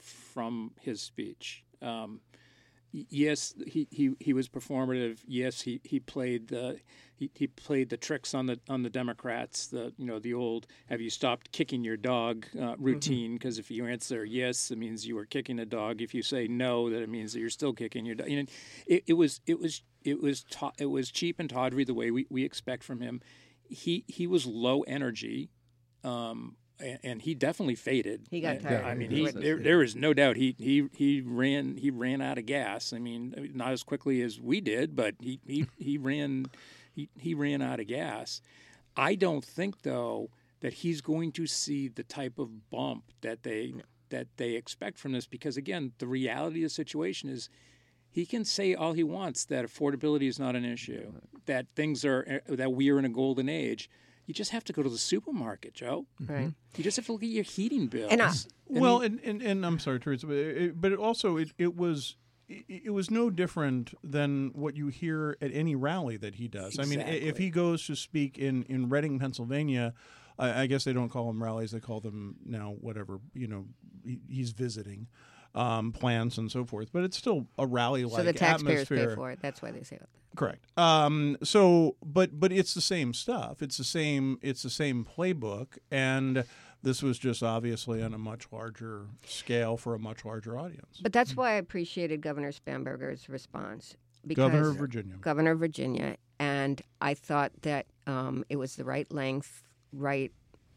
from his speech. Um, y- yes, he, he, he was performative. Yes, he, he played the he, he played the tricks on the on the Democrats. The you know the old "Have you stopped kicking your dog?" Uh, routine. Because if you answer yes, it means you were kicking a dog. If you say no, that it means that you're still kicking your dog. You know, it, it was it was it was ta- it was cheap and tawdry the way we, we expect from him. He he was low energy. Um, and, and he definitely faded. He got And, tired. I mean, Yeah, he he there, there is no doubt he, he he ran he ran out of gas. I mean, not as quickly as we did, but he he, he ran he, he ran out of gas. I don't think though that he's going to see the type of bump that they that they expect from this, because again, the reality of the situation is he can say all he wants that affordability is not an issue, that things are that we are in a golden age. You just have to go to the supermarket, Joe. Right. You just have to look at your heating bills. And I- Well, and, and, and I'm sorry, Teresa, but it, but it also it, it was it, it was no different than what you hear at any rally that he does. I mean, i- if Exactly. he goes to speak in, in Reading, Pennsylvania, I, I guess they don't call them rallies; they call them now whatever. You know, he, he's visiting um, plants and so forth. But it's still a rally-like So the taxpayers atmosphere. pay for it. That's why they say that. Correct. Um, so, but but it's the same stuff. It's the same. It's the same playbook, and this was just obviously on a much larger scale for a much larger audience. But that's why I appreciated Governor Spanberger's response. Because Governor of Virginia. Governor of Virginia, and I thought that um, it was the right length, right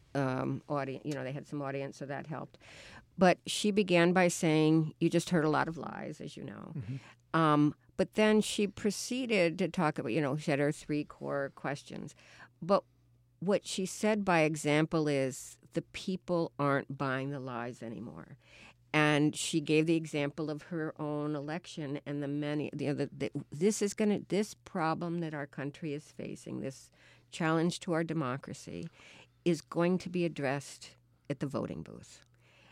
um, audience. You know, they had some audience, so that helped. But she began by saying, "You just heard a lot of lies, as you know." Um, but then she proceeded to talk about, you know, she had her three core questions. But what she said by example is the people aren't buying the lies anymore. And she gave the example of her own election and the many, you know, the, the, this is going to, this problem that our country is facing, this challenge to our democracy, is going to be addressed at the voting booth.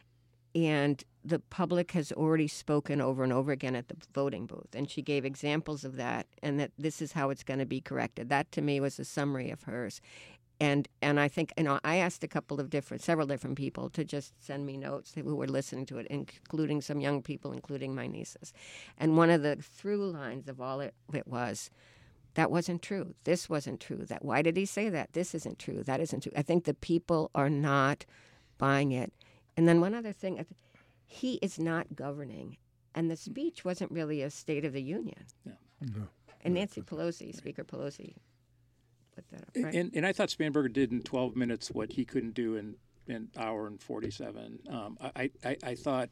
And the public has already spoken over and over again at the voting booth. And she gave examples of that, and that this is how it's going to be corrected. That, to me, was a summary of hers. And and I think, you know, I asked a couple of different, several different people to just send me notes who were listening to it, including some young people, including my nieces. And one of the through lines of all it, it was, that wasn't true. This wasn't true. That why did he say that? This isn't true. That isn't true. I think the people are not buying it. And then one other thing, he is not governing. And the speech wasn't really a State of the Union. No. No. And Nancy Pelosi, Speaker Pelosi, put that up, right? And, and I thought Spanberger did in twelve minutes what he couldn't do in an hour and forty-seven. Um, I, I, I thought,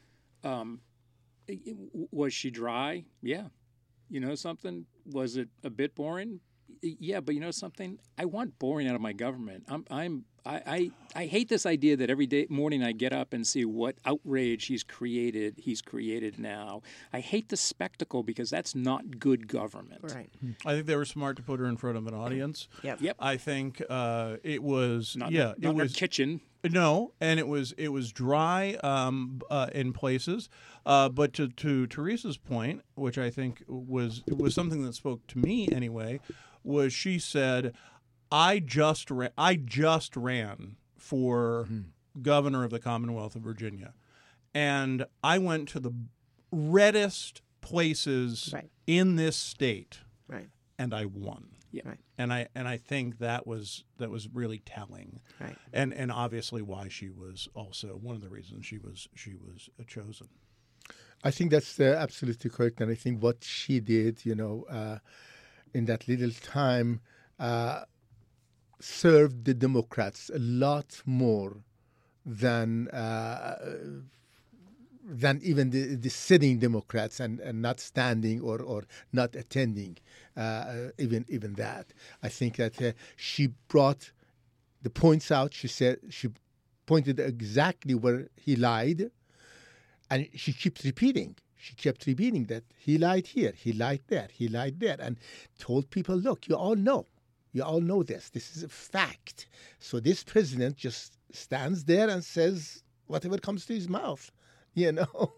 um, it- was she dry? Yeah. You know something? Was it a bit boring? Yeah, but you know something? I want boring out of my government. I'm, I'm, I, I, I hate this idea that every day morning I get up and see what outrage he's created. He's created now. I hate the spectacle because that's not good government. Right. I think they were smart to put her in front of an audience. Yep. Yep. I think uh, it was Not, yeah, not it in was our kitchen. no, and it was it was dry um, uh, in places. Uh, but to to Teresa's point, which I think was was something that spoke to me anyway, was she said, "I just ran, I just ran for mm-hmm. governor of the Commonwealth of Virginia, and I went to the reddest places Right. in this state, Right. and I won." Yeah. Right. And I and I think that was that was really telling, Right. and and obviously why she was also one of the reasons she was she was chosen. I think that's uh, absolutely correct, and I think what she did, you know, uh, in that little time, uh, served the Democrats a lot more than uh, than even the, the sitting Democrats and, and not standing or, or not attending, uh, even even that. I think that uh, she brought the points out. She said she pointed exactly where he lied, and she keeps repeating. She kept repeating that he lied here, he lied there, he lied there, and told people, look, you all know. You all know this. This is a fact. So this president just stands there and says whatever comes to his mouth. You know.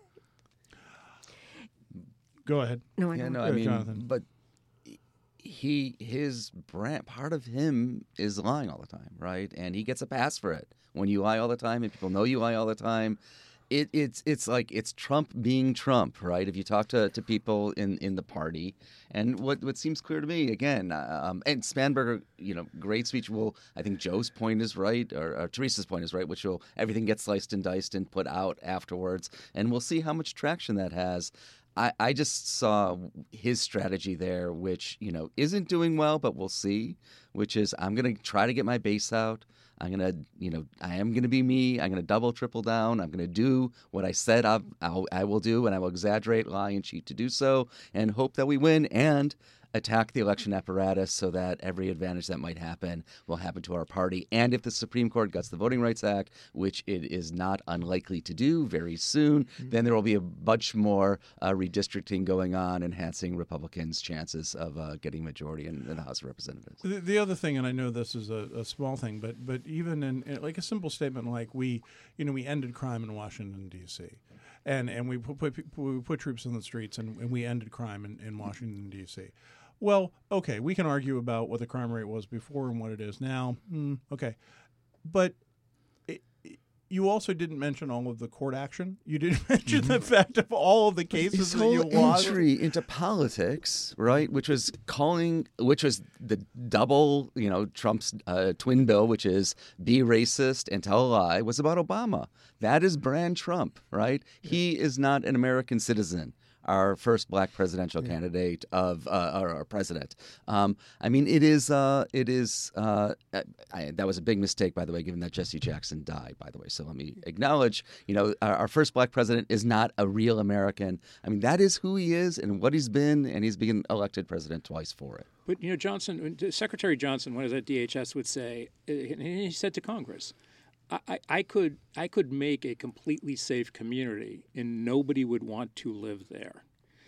Go ahead. No, I Yeah, don't. no, Go I ahead, mean, Jonathan. but he, his brand, part of him is lying all the time, right? And he gets a pass for it. When you lie all the time and people know you lie all the time, it, it's it's like it's Trump being Trump, right? If you talk to, to people in, in the party, and what, what seems clear to me again, um, and Spanberger, you know, great speech. Will I think Joe's point is right, or, or Teresa's point is right, which will everything gets sliced and diced and put out afterwards, and we'll see how much traction that has. I, I just saw his strategy there, which, you know, isn't doing well, but we'll see, which is I'm going to try to get my base out. I'm going to, you know, I am going to be me. I'm going to double, triple down. I'm going to do what I said I'll, I'll, I will do, and I will exaggerate, lie, and cheat to do so, and hope that we win and attack the election apparatus so that every advantage that might happen will happen to our party. And if the Supreme Court guts the Voting Rights Act, which it is not unlikely to do very soon, mm-hmm. then there will be a bunch more uh, redistricting going on, enhancing Republicans' chances of uh, getting majority in, in the House of Representatives. The, the other thing, and I know this is a, a small thing, but but even in, in like a simple statement like we, you know, we ended crime in Washington D C, and and we put, put we put troops in the streets, and, and we ended crime in, in Washington D C. Well, okay, we can argue about what the crime rate was before and what it is now. Mm, okay, but it, it, you also didn't mention all of the court action. You didn't mention mm-hmm. the fact of all of the cases His that whole you lost. entry into politics, right, which was calling, which was the double, you know, Trump's uh, twin bill, which is be racist and tell a lie, was about Obama. That is brand Trump, right? Yeah. He is not an American citizen. Our first black presidential yeah. candidate of uh, our, our president. Um, I mean, it is. Uh, it is. Uh, I, that was a big mistake, by the way, given that Jesse Jackson died. By the way, so let me acknowledge. You know, our, our first black president is not a real American. I mean, that is who he is and what he's been, and he's been elected president twice for it. But you know, Johnson, Secretary Johnson, when he was at D H S, would say, and he said to Congress, I, I could I could make a completely safe community and nobody would want to live there.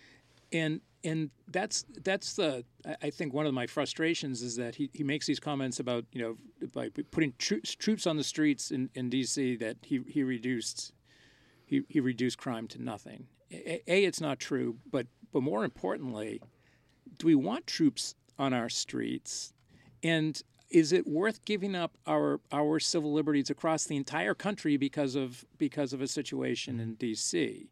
And and that's that's the I think one of my frustrations is that he, he makes these comments about, you know, by putting troops troops on the streets in, in D C that he, he reduced he, he reduced crime to nothing. A, a, it's not true, but but more importantly, do we want troops on our streets? And is it worth giving up our our civil liberties across the entire country because of because of a situation in D C?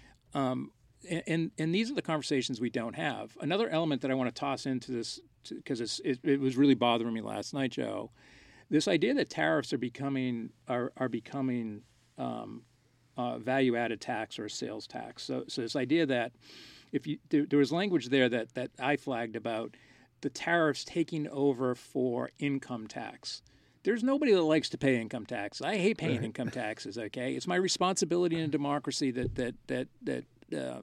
Um, and and these are the conversations we don't have. Another element that I want to toss into this, because it, it was really bothering me last night, Joe, this idea that tariffs are becoming are are becoming um, uh, value-added tax or a sales tax. So so this idea that if you there, there was language there that that I flagged about the tariffs taking over for income tax. There's nobody that likes to pay income tax. I hate paying right. income taxes. Okay, it's my responsibility in a democracy that that that that uh,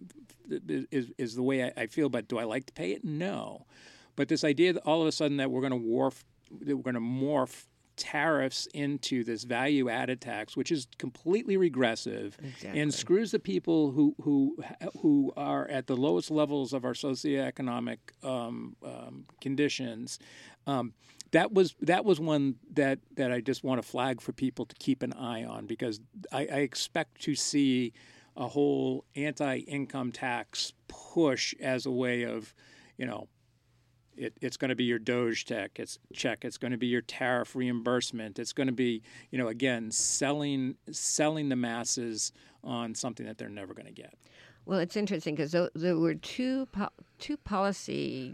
is is the way I, I feel. But do I like to pay it? No. But this idea that all of a sudden that we're going to morph, that we're going to morph tariffs into this value-added tax, which is completely regressive Exactly. and screws the people who who who are at the lowest levels of our socioeconomic um, um, conditions. Um, that was that was one that, that I just want to flag for people to keep an eye on, because I, I expect to see a whole anti-income tax push as a way of, you know, It, it's going to be your Doge tech, it's check. It's going to be your tariff reimbursement. It's going to be, you know, again, selling selling the masses on something that they're never going to get. Well, it's interesting because there, there were two po- two policy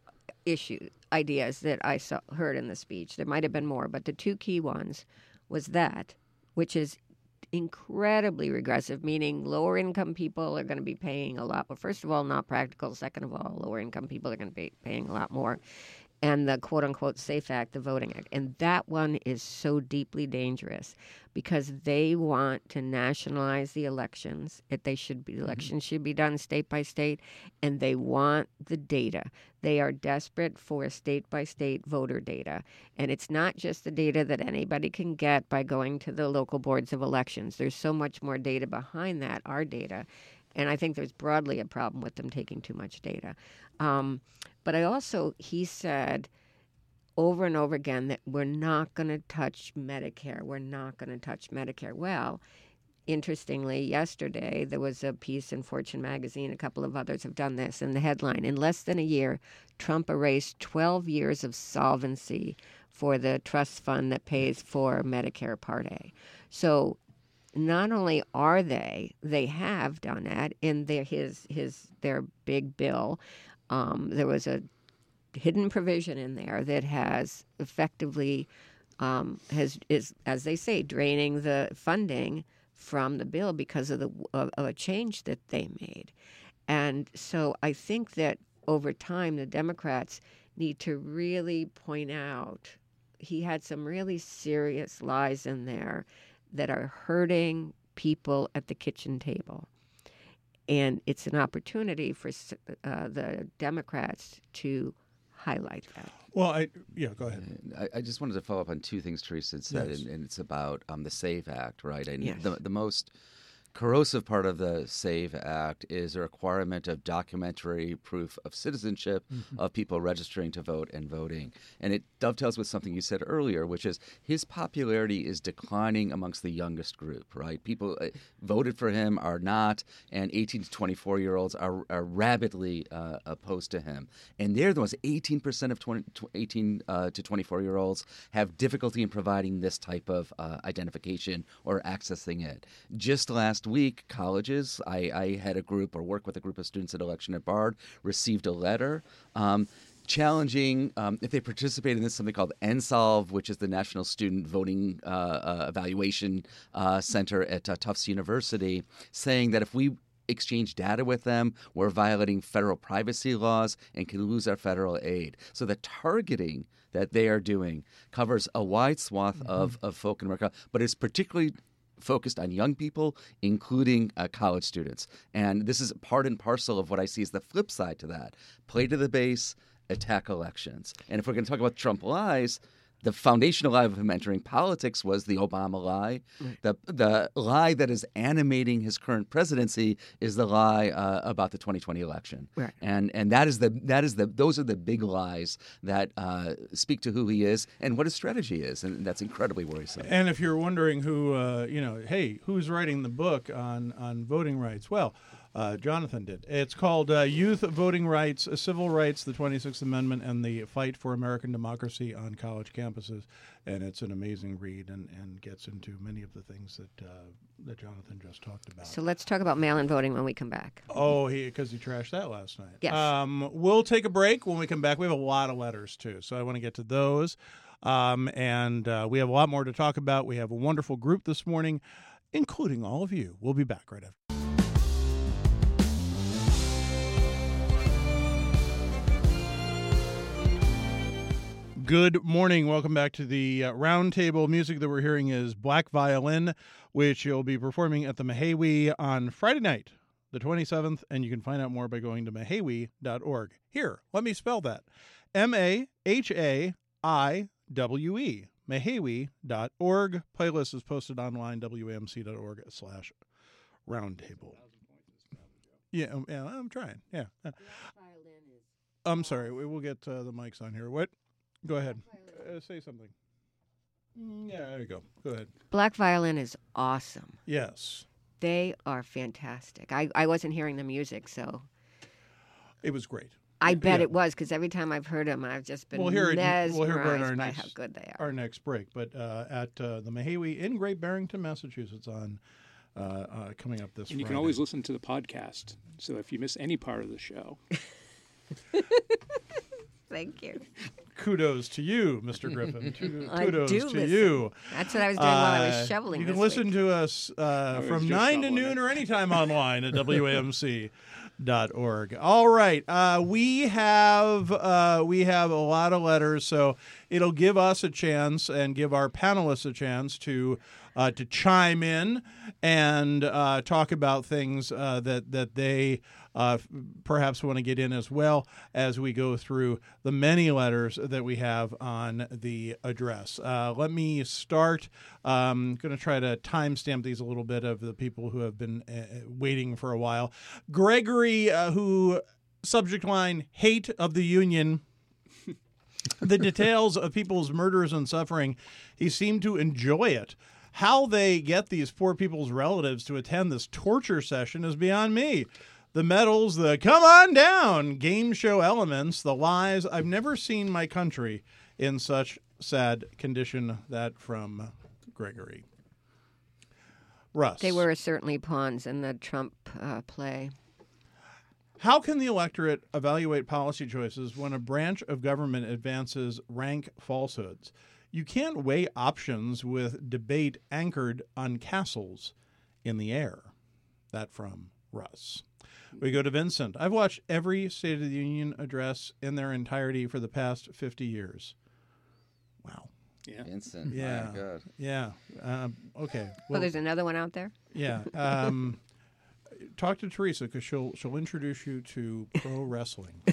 issue ideas that I saw, heard in the speech. There might have been more, but the two key ones was that, which is incredibly regressive, meaning lower income people are going to be paying a lot. Well, first of all, not practical. Second of all, lower income people are going to be paying a lot more. And the quote unquote SAFE Act, the Voting Act. And that one is so deeply dangerous because they want to nationalize the elections. It, they should be, elections should be done state by state, and they want the data. They are desperate for state by state voter data. And it's not just the data that anybody can get by going to the local boards of elections. There's so much more data behind that, our data. And I think there's broadly a problem with them taking too much data. Um, but I also, he said over and over again that we're not going to touch Medicare. We're not going to touch Medicare. Well, interestingly, yesterday there was a piece in Fortune magazine, a couple of others have done this, and the headline, in less than a year, Trump erased twelve years of solvency for the trust fund that pays for Medicare Part A. So not only are they, they have done that in their, his, his, their big bill. Um, there was a hidden provision in there that has effectively, um, has is as they say, draining the funding from the bill because of the of, of a change that they made. And so I think that over time the Democrats need to really point out he had some really serious lies in there that are hurting people at the kitchen table. And it's an opportunity for uh, the Democrats to highlight that. Well, I yeah, go ahead. I, I just wanted to follow up on two things Teresa had said, Yes. and, and it's about um, the SAVE Act, right? And Yes. the, the most corrosive part of the SAVE Act is a requirement of documentary proof of citizenship mm-hmm. of people registering to vote and voting. And it dovetails with something you said earlier, which is his popularity is declining amongst the youngest group, right? People uh, voted for him are not, and eighteen to twenty-four-year-olds are, are rabidly uh, opposed to him. And they're the ones, eighteen percent of twenty, eighteen uh, to twenty-four-year-olds have difficulty in providing this type of uh, identification or accessing it. Just last week, colleges, I, I had a group or work with a group of students at Election at Bard, received a letter um, challenging um, if they participate in this something called N SOLVE, which is the National Student Voting uh, uh, Evaluation uh, Center at uh, Tufts University, saying that if we exchange data with them, we're violating federal privacy laws and can lose our federal aid. So the targeting that they are doing covers a wide swath mm-hmm. of, of folk in America, but it's particularly focused on young people, including uh, college students. And this is part and parcel of what I see as the flip side to that. Play to the base, attack elections. And if we're going to talk about Trump lies, the foundational lie of him entering politics was the Obama lie. Right. The the lie that is animating his current presidency is the lie uh, about the twenty twenty election. Right. And and that is the that is the those are the big lies that uh, speak to who he is and what his strategy is, and that's incredibly worrisome. And if you're wondering who, uh, you know, hey, who's writing the book on on voting rights? Well, Uh, Jonathan did. It's called uh, Youth Voting Rights, Civil Rights, the twenty-sixth Amendment, and the Fight for American Democracy on College Campuses. And it's an amazing read and, and gets into many of the things that uh, that Jonathan just talked about. So let's talk about mail-in voting when we come back. Oh, he because he trashed that last night. Yes. Um, we'll take a break. When we come back, we have a lot of letters, too. So I want to get to those. Um, and uh, we have a lot more to talk about. We have a wonderful group this morning, including all of you. We'll be back right after. Good morning. Welcome back to the uh, roundtable. Music that we're hearing is Black Violin, which you'll be performing at the Mahawi on Friday night, the twenty-seventh, and you can find out more by going to mahawi dot org. Here, let me spell that. M A H A I W E mahawi dot org. Playlist is posted online, W A M C dot org slash roundtable. Yeah, um, yeah, I'm trying. Yeah. Uh, I'm sorry. We will get uh, the mics on here. What? Go ahead. Uh, say something. Mm, yeah, there you go. Go ahead. Black Violin is awesome. Yes. They are fantastic. I, I wasn't hearing the music, so It was great. I bet Yeah. it was, because every time I've heard them, I've just been We'll hear it- mesmerized we'll hear about it our by next- how good they are. Our next break, but uh, at uh, the Mahawi in Great Barrington, Massachusetts, on uh, uh, coming up this And you Friday. can always listen to the podcast. So if you miss any part of the show, Thank you. Kudos to you, Mister Griffin. Tu- I Kudos do to listen. you. That's what I was doing while I Uh, was shoveling. You can this listen week. to us uh, was from just nine to shoveling noon it. or anytime online at W A M C dot org. All right, uh, we have uh, we have a lot of letters, so it'll give us a chance and give our panelists a chance to uh, to chime in and uh, talk about things uh, that that they uh, f- perhaps want to get in as well as we go through the many letters that we have on the address. Uh, let me start. I'm going to try to timestamp these a little bit of the people who have been uh, waiting for a while. Gregory, uh, who subject line hate of the union. The details of people's murders and suffering, he seemed to enjoy it. How they get these poor people's relatives to attend this torture session is beyond me. The medals, the come on down game show elements, the lies. I've never seen my country in such sad condition. That from Gregory. Russ. They were certainly pawns in the Trump uh, play. How can the electorate evaluate policy choices when a branch of government advances rank falsehoods? You can't weigh options with debate anchored on castles in the air. That from Russ. We go to Vincent. I've watched every State of the Union address in their entirety for the past fifty years. Wow. yeah. Vincent. Yeah. My God. Yeah. Um, okay. Well, Well, there's another one out there. yeah. Um, talk to Teresa because she'll she'll introduce you to pro wrestling.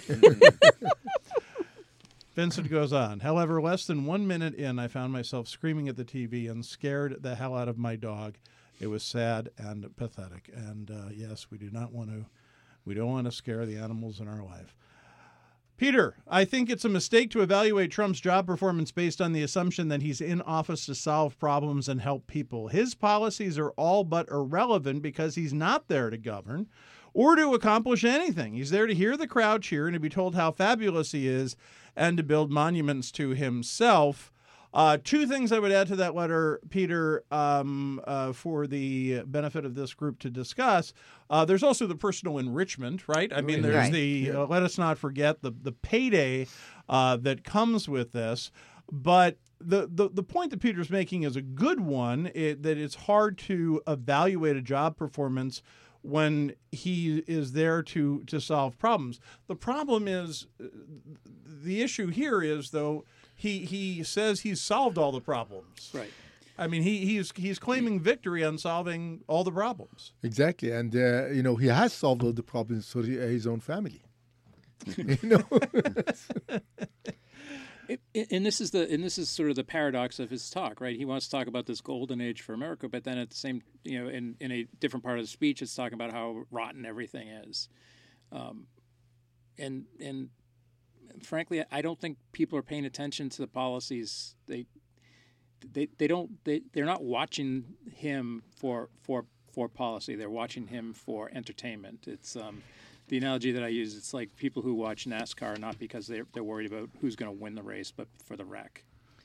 Vincent goes on. However, less than one minute in, I found myself screaming at the T V and scared the hell out of my dog. It was sad and pathetic. And uh, yes, we do not want to. We don't want to scare the animals in our life. Peter, I think it's a mistake to evaluate Trump's job performance based on the assumption that he's in office to solve problems and help people. His policies are all but irrelevant because he's not there to govern or to accomplish anything. He's there to hear the crowd cheer and to be told how fabulous he is and to build monuments to himself. Uh, two things I would add to that letter, Peter, um, uh, for the benefit of this group to discuss. Uh, there's also the personal enrichment, right? I mean, there's Right. the, uh, let us not forget the, the payday uh, that comes with this. But the, the, the point that Peter's making is a good one, it, that it's hard to evaluate a job performance when he is there to, to solve problems. The problem is, uh, the issue here is, though, He he says he's solved all the problems. Right. I mean, he he's he's claiming victory on solving all the problems. Exactly, and uh, you know he has solved all the problems for hi- his own family. you know, It, it- and this is the and this is sort of the paradox of his talk, right? He wants to talk about this golden age for America, but then at the same, you know, in, in a different part of the speech, it's talking about how rotten everything is, um, and and frankly, I don't think people are paying attention to the policies. They they they don't they they're not watching him for for for policy. They're watching him for entertainment. It's um, the analogy that I use. It's like people who watch NASCAR not because they're they're worried about who's going to win the race, but for the wreck.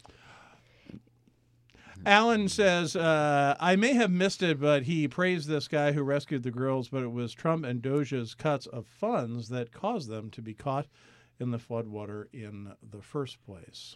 Alan says, uh, I may have missed it, but he praised this guy who rescued the girls, but it was Trump and Doja's cuts of funds that caused them to be caught in the floodwater in the first place.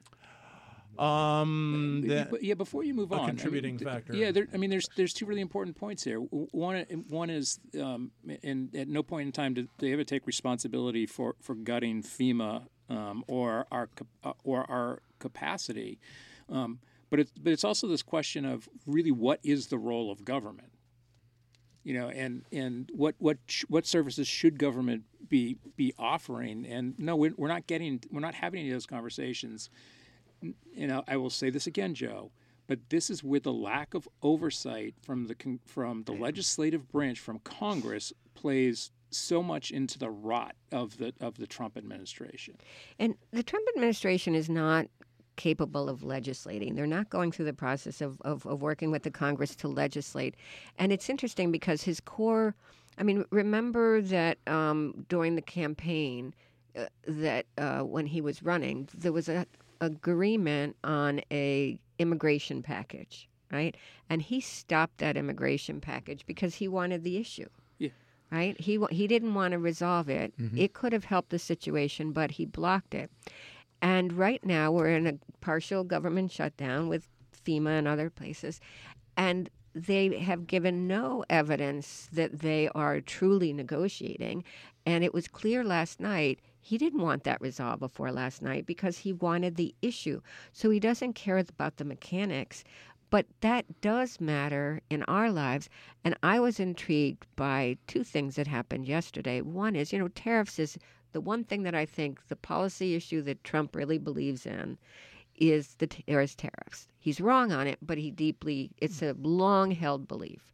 Um, Yeah, that- but yeah, before you move a on, contributing I mean, th- factor. Yeah, there, I mean, there's there's two really important points here. W- One one is, um, and at no point in time did they ever take responsibility for, for gutting FEMA um, or our cap- uh, or our capacity. Um, but it's but it's also this question of really what is the role of government. You know, and, and what what sh- what services should government be be offering? And no, we're, we're not getting we're not having any of those conversations. you know, I will say this again, Joe, but this is where the lack of oversight from the con- from the legislative branch, from Congress, plays so much into the rot of the of the Trump administration. And the Trump administration is not capable of legislating. They're not going through the process of, of, of working with the Congress to legislate. And it's interesting because his core, I mean, remember that um, during the campaign uh, that uh, when he was running, there was a agreement on a immigration package, right? And he stopped that immigration package because he wanted the issue. Yeah. Right? He wa- he didn't want to resolve it. Mm-hmm. It could have helped the situation, but he blocked it. And right now we're in a partial government shutdown with FEMA and other places, and they have given no evidence that they are truly negotiating. And it was clear last night he didn't want that resolved before last night because he wanted the issue. So he doesn't care about the mechanics. But that does matter in our lives. And I was intrigued by two things that happened yesterday. One is, you know, tariffs is the one thing that I think the policy issue that Trump really believes in is the there is tariffs. He's wrong on it, but he deeply, it's a long-held belief.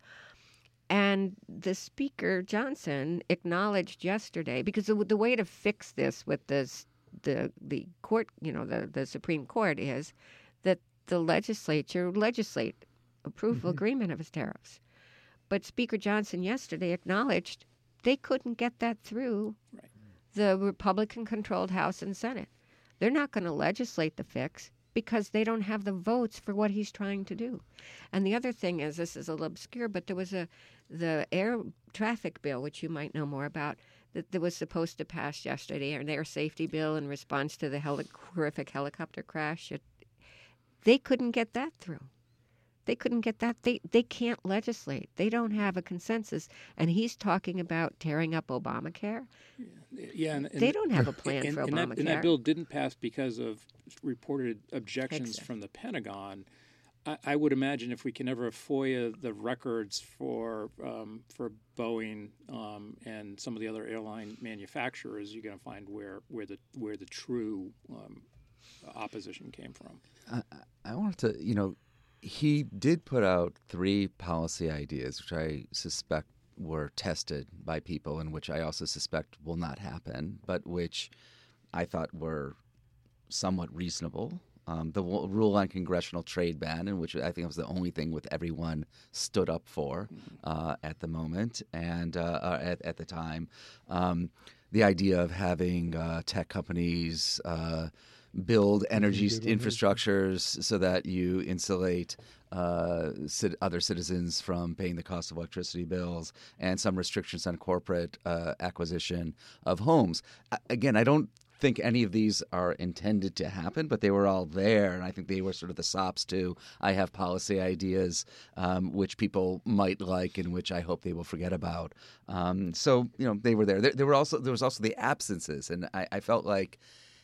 And the Speaker, Johnson, acknowledged yesterday, because the, the way to fix this with this, the the court, you know, the, the Supreme Court is that the legislature legislate approve mm-hmm. agreement of his tariffs. But Speaker Johnson yesterday acknowledged they couldn't get that through right. the Republican-controlled House and Senate. They're not going to legislate the fix because they don't have the votes for what he's trying to do. And the other thing is, this is a little obscure, but there was a the air traffic bill, which you might know more about, that, that was supposed to pass yesterday, an air safety bill in response to the heli- horrific helicopter crash. It, they couldn't get that through. They couldn't get that. They they can't legislate. They don't have a consensus. And he's talking about tearing up Obamacare. Yeah, yeah and, and they don't have a plan and, for and Obamacare. That, and that bill didn't pass because of reported objections Exactly. from the Pentagon. I, I would imagine if we can ever FOIA the records for um, for Boeing um, and some of the other airline manufacturers, you're going to find where where the where the true um, opposition came from. I, I wanted to, you know. He did put out three policy ideas, which I suspect were tested by people and which I also suspect will not happen, but which I thought were somewhat reasonable. Um, the w- rule on congressional trade ban, in which I think was the only thing with everyone stood up for uh, at the moment and uh, at, at the time. Um, the idea of having uh, tech companies uh, build energy infrastructures so that you insulate uh, other citizens from paying the cost of electricity bills, and some restrictions on corporate uh, acquisition of homes. Again, I don't think any of these are intended to happen, but they were all there, and I think they were sort of the sops to I have policy ideas um, which people might like and which I hope they will forget about. Um, so, you know, they were there. There, there were also there was also the absences, and I, I felt like,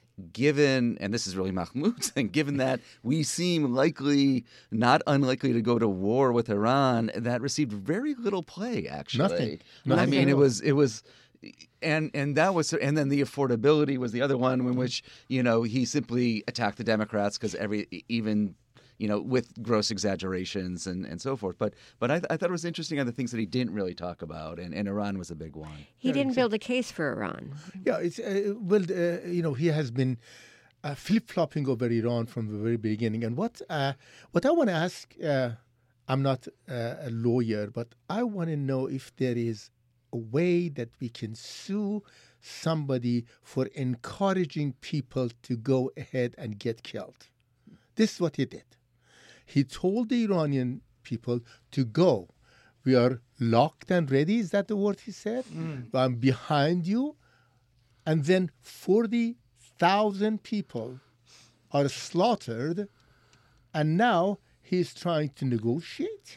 given, and this is really Mahmoud's thing, given that we seem likely, not unlikely to go to war with Iran, that received very little play, actually. Nothing. I Nothing mean, at it all. was, it was, and and that was, and then the affordability was the other one, in which, you know, he simply attacked the Democrats because every, even, you know, with gross exaggerations and, and so forth. But but I, th- I thought it was interesting on the things that he didn't really talk about, and, and Iran was a big one. he Yeah, didn't exactly. build a case for Iran. Yeah, it's uh, well, uh, you know, he has been uh, flip-flopping over Iran from the very beginning. And what uh, what I want to ask, uh, I'm not uh, a lawyer, but I want to know if there is a way that we can sue somebody for encouraging people to go ahead and get killed. This is what he did. He told the Iranian people to go. We are locked and ready. Is that the word he said? Mm. I'm behind you. And then forty thousand people are slaughtered. And now he's trying to negotiate.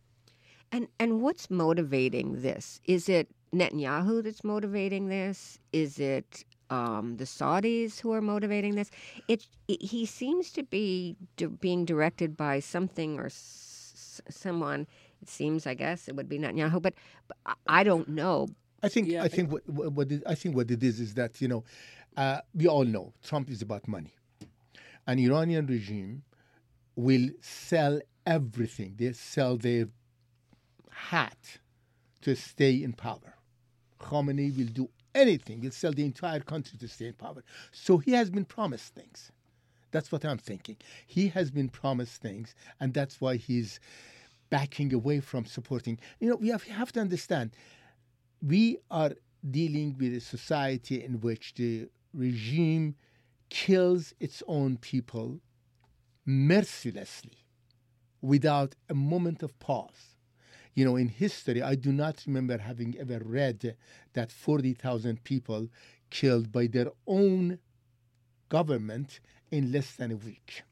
And and what's motivating this? Is it Netanyahu that's motivating this? Is it um, the Saudis who are motivating this? It, it he seems to be di- being directed by something or s- someone. It seems, I guess, it would be Netanyahu, but, but I don't know. I think Yeah, I think what, what it, I think what it is is that, you know, uh, we all know Trump is about money. an Iranian regime will sell everything. They sell their hat to stay in power. Khamenei will do anything. He'll sell the entire country to stay in power. So he has been promised things. That's what I'm thinking. He has been promised things, and that's why he's backing away from supporting. You know, we have, we have to understand, we are dealing with a society in which the regime kills its own people mercilessly without a moment of pause. You know, in history, I do not remember having ever read that forty thousand people killed by their own government in less than a week.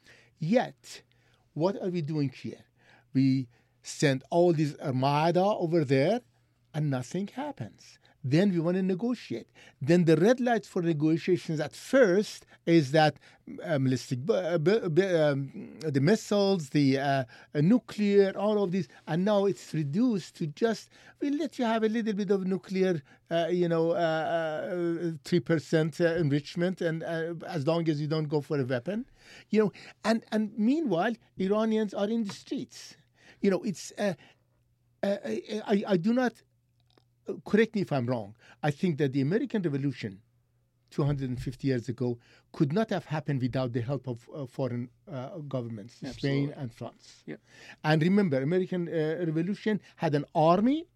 Yet, what are we doing here? We send all these armada over there and nothing happens. Then we want to negotiate. Then the red light for negotiations at first is that uh, ballistic, uh, b- b- um, the missiles, the uh, uh, nuclear, all of these, and now it's reduced to just we'll let you have a little bit of nuclear, uh, you know, three uh, percent uh, enrichment, and uh, as long as you don't go for a weapon, you know. And and meanwhile, Iranians are in the streets. You know, it's uh, uh, I, I do not. Correct me if I'm wrong. I think that the American Revolution two hundred fifty years ago could not have happened without the help of uh, foreign uh, governments, Absolutely. Spain and France. Yep. And remember, American uh, Revolution had an army,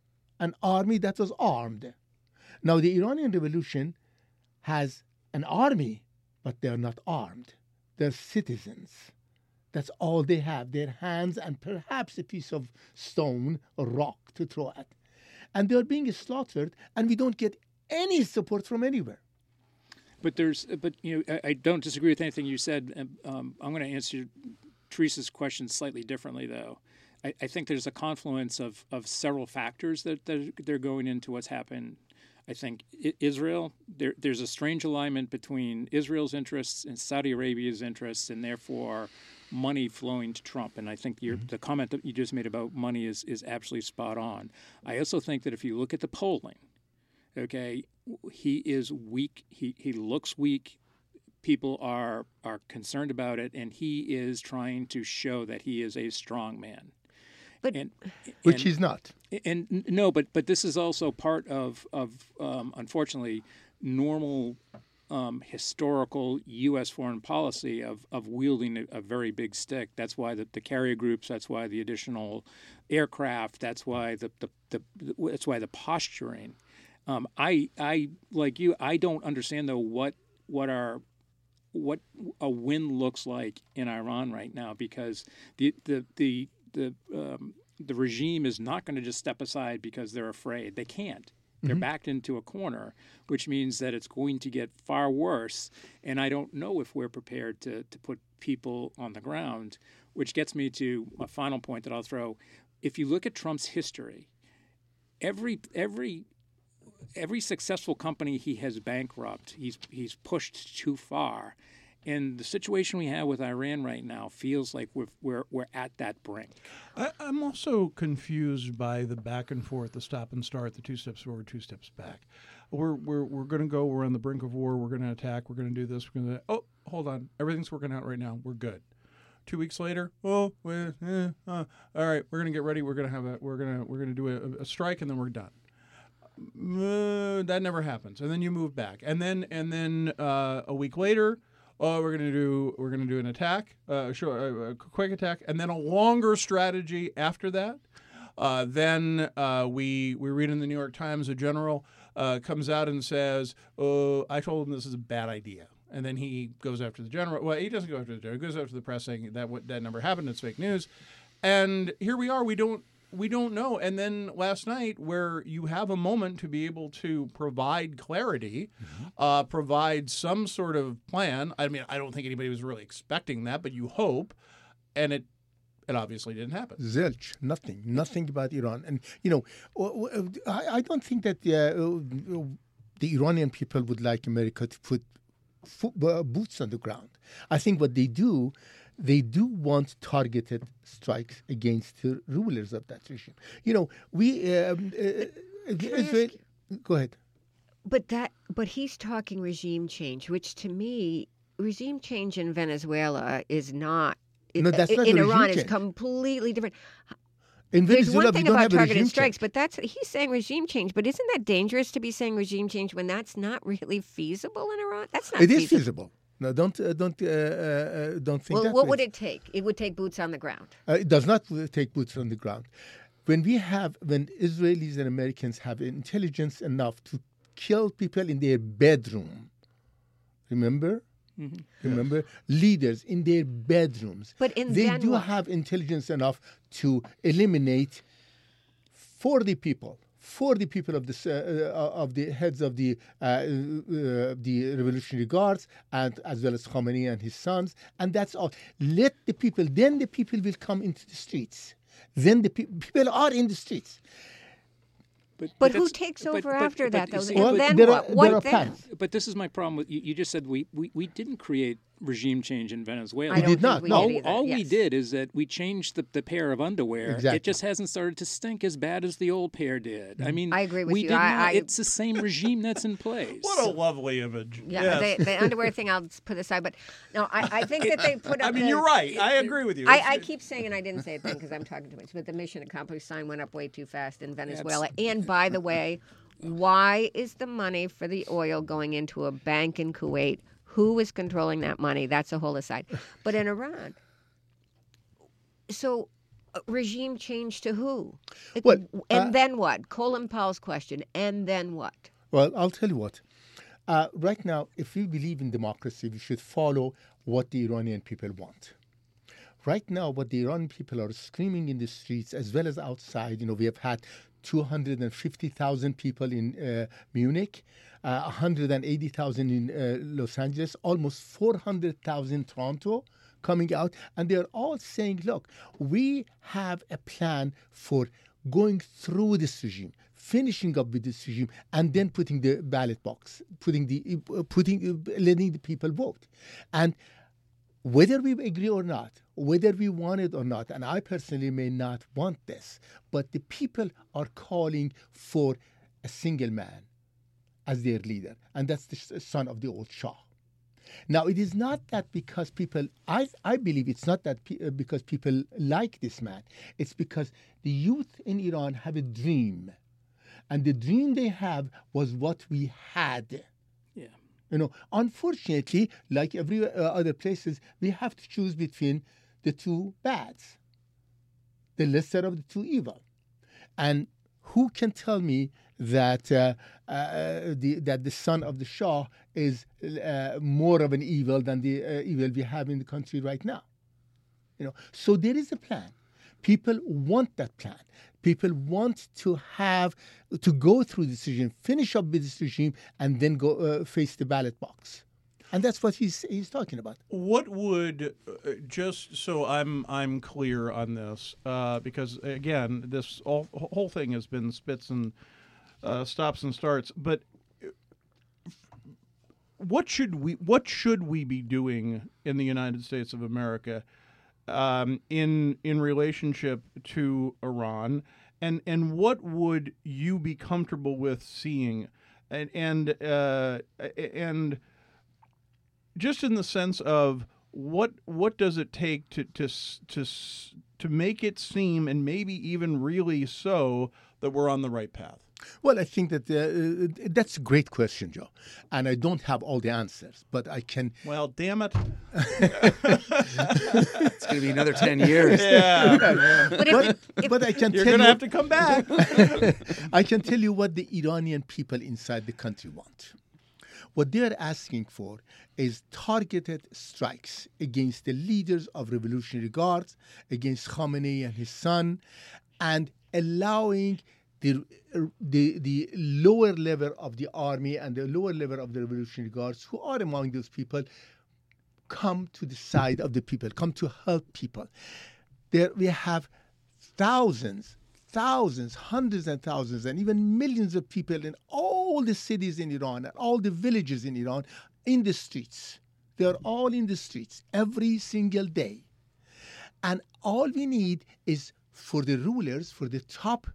an army that was armed. Now, the Iranian Revolution has an army, but they are not armed. They're citizens. That's all they have, their hands and perhaps a piece of stone or rock to throw at. And they're being slaughtered, and we don't get any support from anywhere. But there's, but you know, I, I don't disagree with anything you said. Um, I'm going to answer Teresa's question slightly differently, though. I, I think there's a confluence of, of several factors that, that they're going into what's happened. I think Israel, there, there's a strange alignment between Israel's interests and Saudi Arabia's interests, and therefore money flowing to Trump. And I think your, the comment that you just made about money is, is absolutely spot on. I also think that if you look at the polling, okay, he is weak. He, he looks weak. People are, are concerned about it, and he is trying to show that he is a strong man. But, and, Which and, he's not. And no, but but this is also part of of um, unfortunately normal um, historical U S foreign policy of of wielding a, a very big stick. That's why the, the carrier groups. That's why the additional aircraft. That's why the the, the that's why the posturing. Um, I I like you. I don't understand though what what our what a win looks like in Iran right now, because the the the the um, the regime is not going to just step aside because they're afraid. They can't. They're mm-hmm. backed into a corner, which means that it's going to get far worse. And I don't know if we're prepared to to put people on the ground, which gets me to a final point that I'll throw. If you look at Trump's history, every every every successful company he has bankrupt, he's he's pushed too far. And the situation we have with Iran right now feels like we're we're we're at that brink. I, I'm also confused by the back and forth, the stop and start, the two steps forward, two steps back. We're we're we're going to go. We're on the brink of war. We're going to attack. We're going to do this. We're going to. Oh, hold on. Everything's working out right now. We're good. Two weeks later, oh, well, eh, uh, all right. We're going to get ready. We're going to have a. We're going to we're going to do a, a strike, and then we're done. Uh, that never happens. And then you move back, and then and then uh, a week later. Oh, we're gonna do we're gonna do an attack, uh, sure, a quick attack, and then a longer strategy after that. Uh, then uh, we we read in the New York Times a general uh, comes out and says, "Oh, I told him this is a bad idea," and then he goes after the general. Well, he doesn't go after the general; he goes after the press saying that what that never happened. It's fake news, and here we are. We don't. We don't know. And then last night, where you have a moment to be able to provide clarity, mm-hmm. uh, provide some sort of plan. I mean, I don't think anybody was really expecting that, but you hope, and it it obviously didn't happen. Zilch, nothing, nothing about Iran. And, you know, I, I don't think that uh, the Iranian people would like America to put foot, uh, boots on the ground. I think what they do, they do want targeted strikes against the rulers of that regime. You know, we... Um, uh, Israel, go ahead. But that, but he's talking regime change, which to me regime change in Venezuela is not. No, that's in, not in a regime Iran is change. completely different. In There's Venezuela, one we thing don't about have a targeted regime strikes, change. but that's he's saying regime change. But isn't that dangerous to be saying regime change when that's not really feasible in Iran? That's not. It is feasible. feasible. No, don't uh, don't uh, uh, don't think Well, that what way. would it take? It would take boots on the ground. Uh, it does not take boots on the ground. When we have, when Israelis and Americans have intelligence enough to kill people in their bedroom, remember? Mm-hmm. Remember? Leaders in their bedrooms. But in they then do what? have intelligence enough to eliminate forty people. forty people of the uh, of the heads of the uh, uh, the Revolutionary Guards, and as well as Khomeini and his sons, and that's all. Let the people. Then the people will come into the streets. Then the pe- people are in the streets. But, But who that's- takes but- over but- after but that, you though? see, And Well, then there what? are, What there are then? plans. But this is my problem with you. You just said we, we, we didn't create regime change in Venezuela. I We don't did think not, we no. all did either. all we Yes. did is that we changed the, the pair of underwear. Exactly. It just hasn't started to stink as bad as the old pair did. I mean, I agree with we you. Did I- not, I- it's the same regime that's in place. What a lovely image. Yeah, Yes. the, the underwear thing I'll put aside. But no, I, I think that they put up. I mean, the- you're right. I agree with you. I, It's- I keep saying, and I didn't say it then because I'm talking too much, but the mission accomplished sign went up way too fast in Venezuela. And by the way, why is the money for the oil going into a bank in Kuwait? Who is controlling that money? That's a whole aside. But in Iran, so uh, regime change to who? It- Well, and uh, then what? Colin Powell's question. And then what? Well, I'll tell you what. Uh, right now, if we believe in democracy, we should follow what the Iranian people want. Right now, what the Iranian people are screaming in the streets as well as outside, you know, we have had two hundred fifty thousand people in uh, Munich, uh, one hundred eighty thousand in uh, Los Angeles, almost four hundred thousand in Toronto coming out. And they're all saying, look, we have a plan for going through this regime, finishing up with this regime, and then putting the ballot box, putting the, uh, putting, uh, letting the people vote. And whether we agree or not, whether we want it or not, and I personally may not want this, but the people are calling for a single man as their leader, and that's the son of the old Shah. Now, it is not that because people, I, I believe it's not that pe- because people like this man. It's because the youth in Iran have a dream. And the dream they have was what we had. Yeah. You know, unfortunately, like every uh, other places, we have to choose between the two bads, the lesser of the two evil. And who can tell me that uh, uh, the that the son of the Shah is uh, more of an evil than the uh, evil we have in the country right now? You know, so there is a plan. People want that plan. People want to have to go through this regime, finish up with this regime, and then go uh, face the ballot box. And that's what he's he's talking about. What would uh, just so I'm I'm clear on this uh, because again this all, whole thing has been spits and uh, stops and starts. But what should we what should we be doing in the United States of America um, in in relationship to Iran, and and what would you be comfortable with seeing, and and uh, and just in the sense of what what does it take to to to to make it seem, and maybe even really so, that we're on the right path? Well, I think that uh, that's a great question, Joe, and I don't have all the answers, but I can. Well, damn it! It's going to be another ten years. Yeah, But if, But, if, but I can you're tell gonna you. have to come back. I can tell you what the Iranian people inside the country want. What they're asking for is targeted strikes against the leaders of Revolutionary Guards, against Khomeini and his son, and allowing the, the, the lower level of the army and the lower level of the Revolutionary Guards, who are among those people, come to the side of the people, come to help people. There we have thousands, thousands, hundreds and thousands, and even millions of people in all the cities in Iran and all the villages in Iran in the streets. They are all in the streets every single day. And all we need is for the rulers, for the top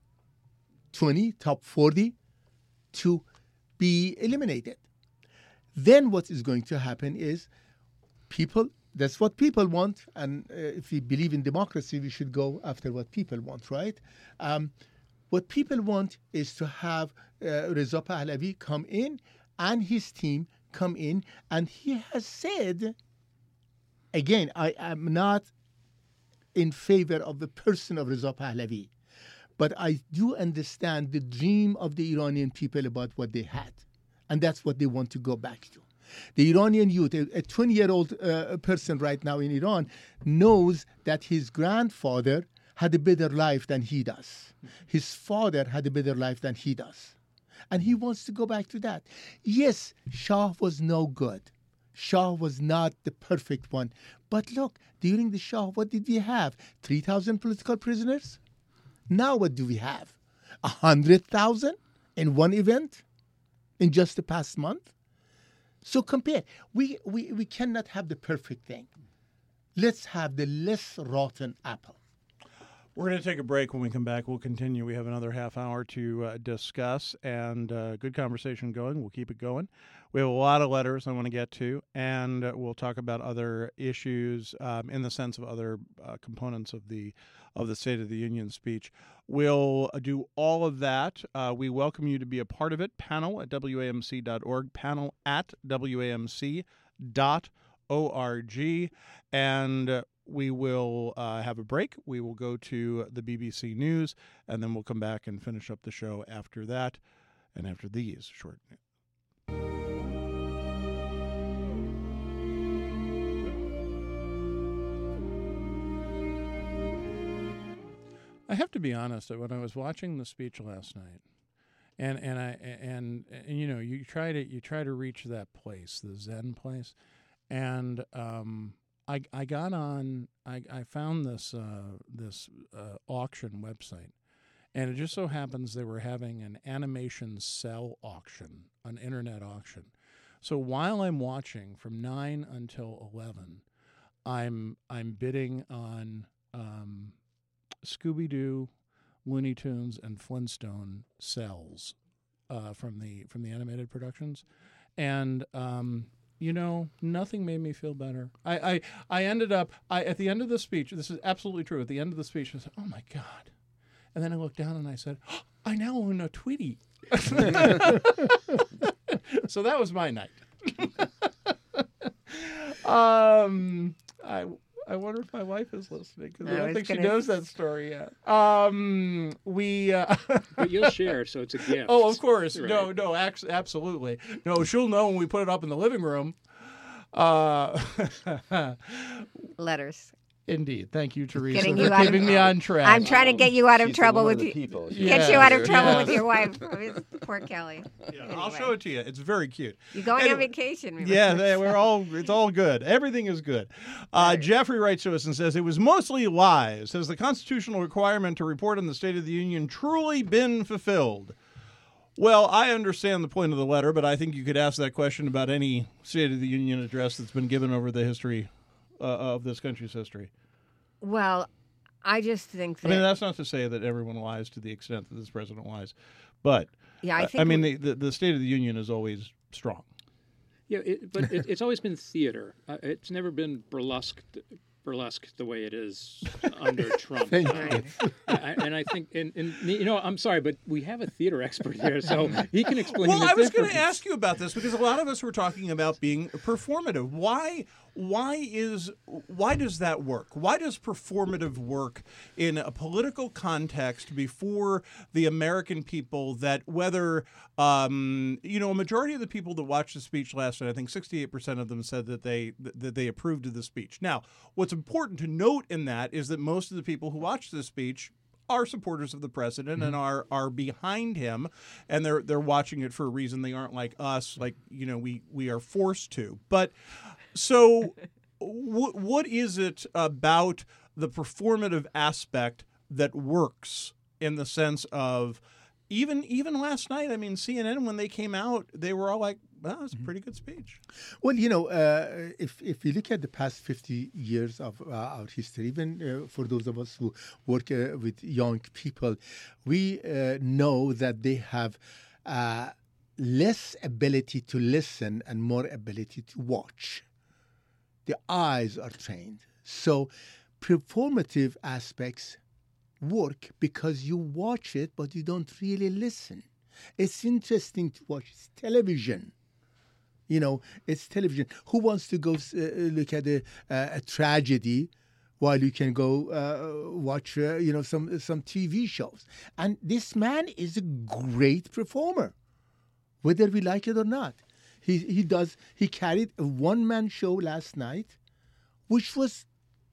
twenty, top forty, to be eliminated. then what is going to happen is people, that's what people want. And uh, if we believe in democracy, we should go after what people want, right? Um, what people want is to have uh, Reza Pahlavi come in and his team come in. And he has said, again, I am not in favor of the person of Reza Pahlavi, but I do understand the dream of the Iranian people about what they had. And that's what they want to go back to. The Iranian youth, a twenty-year-old uh, person right now in Iran, knows that his grandfather had a better life than he does. His father had a better life than he does. And he wants to go back to that. Yes, Shah was no good. Shah was not the perfect one. But look, during the Shah, what did we have? three thousand political prisoners? Now what do we have? one hundred thousand in one event in just the past month? So compare. We, we, we cannot have the perfect thing. Let's have the less rotten apple. We're going to take a break. When we come back, we'll continue. We have another half hour to uh, discuss, and uh, good conversation going. We'll keep it going. We have a lot of letters I want to get to, and uh, we'll talk about other issues um, in the sense of other uh, components of the of the State of the Union speech. We'll do all of that. Uh, we welcome you to be a part of it. Panel at W A M C dot org, panel at W A M C dot org, and uh, we will uh, have a break. We will go to the B B C News, and then we'll come back and finish up the show after that and after these short news. I have to be honest. When I was watching the speech last night, and and I and, and you know, you try to you try to reach that place, the Zen place, and um, I I got on. I, I found this uh, this uh, auction website, and it just so happens they were having an animation cell auction, an internet auction. So while I'm watching from nine until eleven, I'm I'm bidding on um, Scooby-Doo, Looney Tunes, and Flintstone cells uh, from the from the animated productions, and um, you know, nothing made me feel better. I, I I ended up I at the end of the speech. This is absolutely true. At the end of the speech, I said, "Oh my God," and then I looked down and I said, oh, "I now own a Tweety." So that was my night. um, I. I wonder if my wife is listening, because I, I don't think gonna... she knows that story yet. Um, we, uh... But you'll share, so it's a gift. Oh, of course. Right. No, no, ac- absolutely. No, she'll know when we put it up in the living room. Uh... Letters. Indeed. Thank you, Teresa, Getting for you out keeping of, me on track. I'm trying to get you out of She's trouble with the you. people. Get Yes. you out of trouble Yes. with your wife. Poor Kelly. Yeah, Anyway. I'll show it to you. It's very cute. You're going Anyway. on vacation. Remember? Yeah, they, we're all. It's all good. Everything is good. Uh, Right. Jeffrey writes to us and says it was mostly lies. Has the constitutional requirement to report on the State of the Union truly been fulfilled? Well, I understand the point of the letter, but I think you could ask that question about any State of the Union address that's been given over the history uh, of this country's history. Well, I just think that. I mean, that's not to say that everyone lies to the extent that this president lies, but yeah, I think. I mean, we- the, the the State of the Union is always strong. Yeah, it, but it, it's always been theater. Uh, it's never been burlesque, burlesque the way it is under Trump. Thank Uh, you. I, and I think, and, and you know, I'm sorry, but we have a theater expert here, so he can explain. Well, the I was going to difference. ask you about this because a lot of us were talking about being performative. Why? Why is why does that work? Why does performative work in a political context before the American people? That whether um, you know, a majority of the people that watched the speech last night, I think sixty-eight percent of them said that they that they approved of the speech. Now, what's important to note in that is that most of the people who watched the speech are supporters of the president mm-hmm. and are are behind him, and they're they're watching it for a reason. They aren't like us, like, you know, we we are forced to. But so what what is it about the performative aspect that works in the sense of even even last night? I mean, C N N, when they came out, they were all like, "Well, it's a pretty good speech." Well, you know, uh, if if you look at the past fifty years of uh, our history, even uh, for those of us who work uh, with young people, we uh, know that they have uh, less ability to listen and more ability to watch. The eyes are trained. So performative aspects work because you watch it, but you don't really listen. It's interesting to watch. It's television. You know, it's television. Who wants to go uh, look at a, uh, a tragedy while you can go uh, watch, uh, you know, some some T V shows? And this man is a great performer, whether we like it or not. He he does. He carried a one man show last night, which was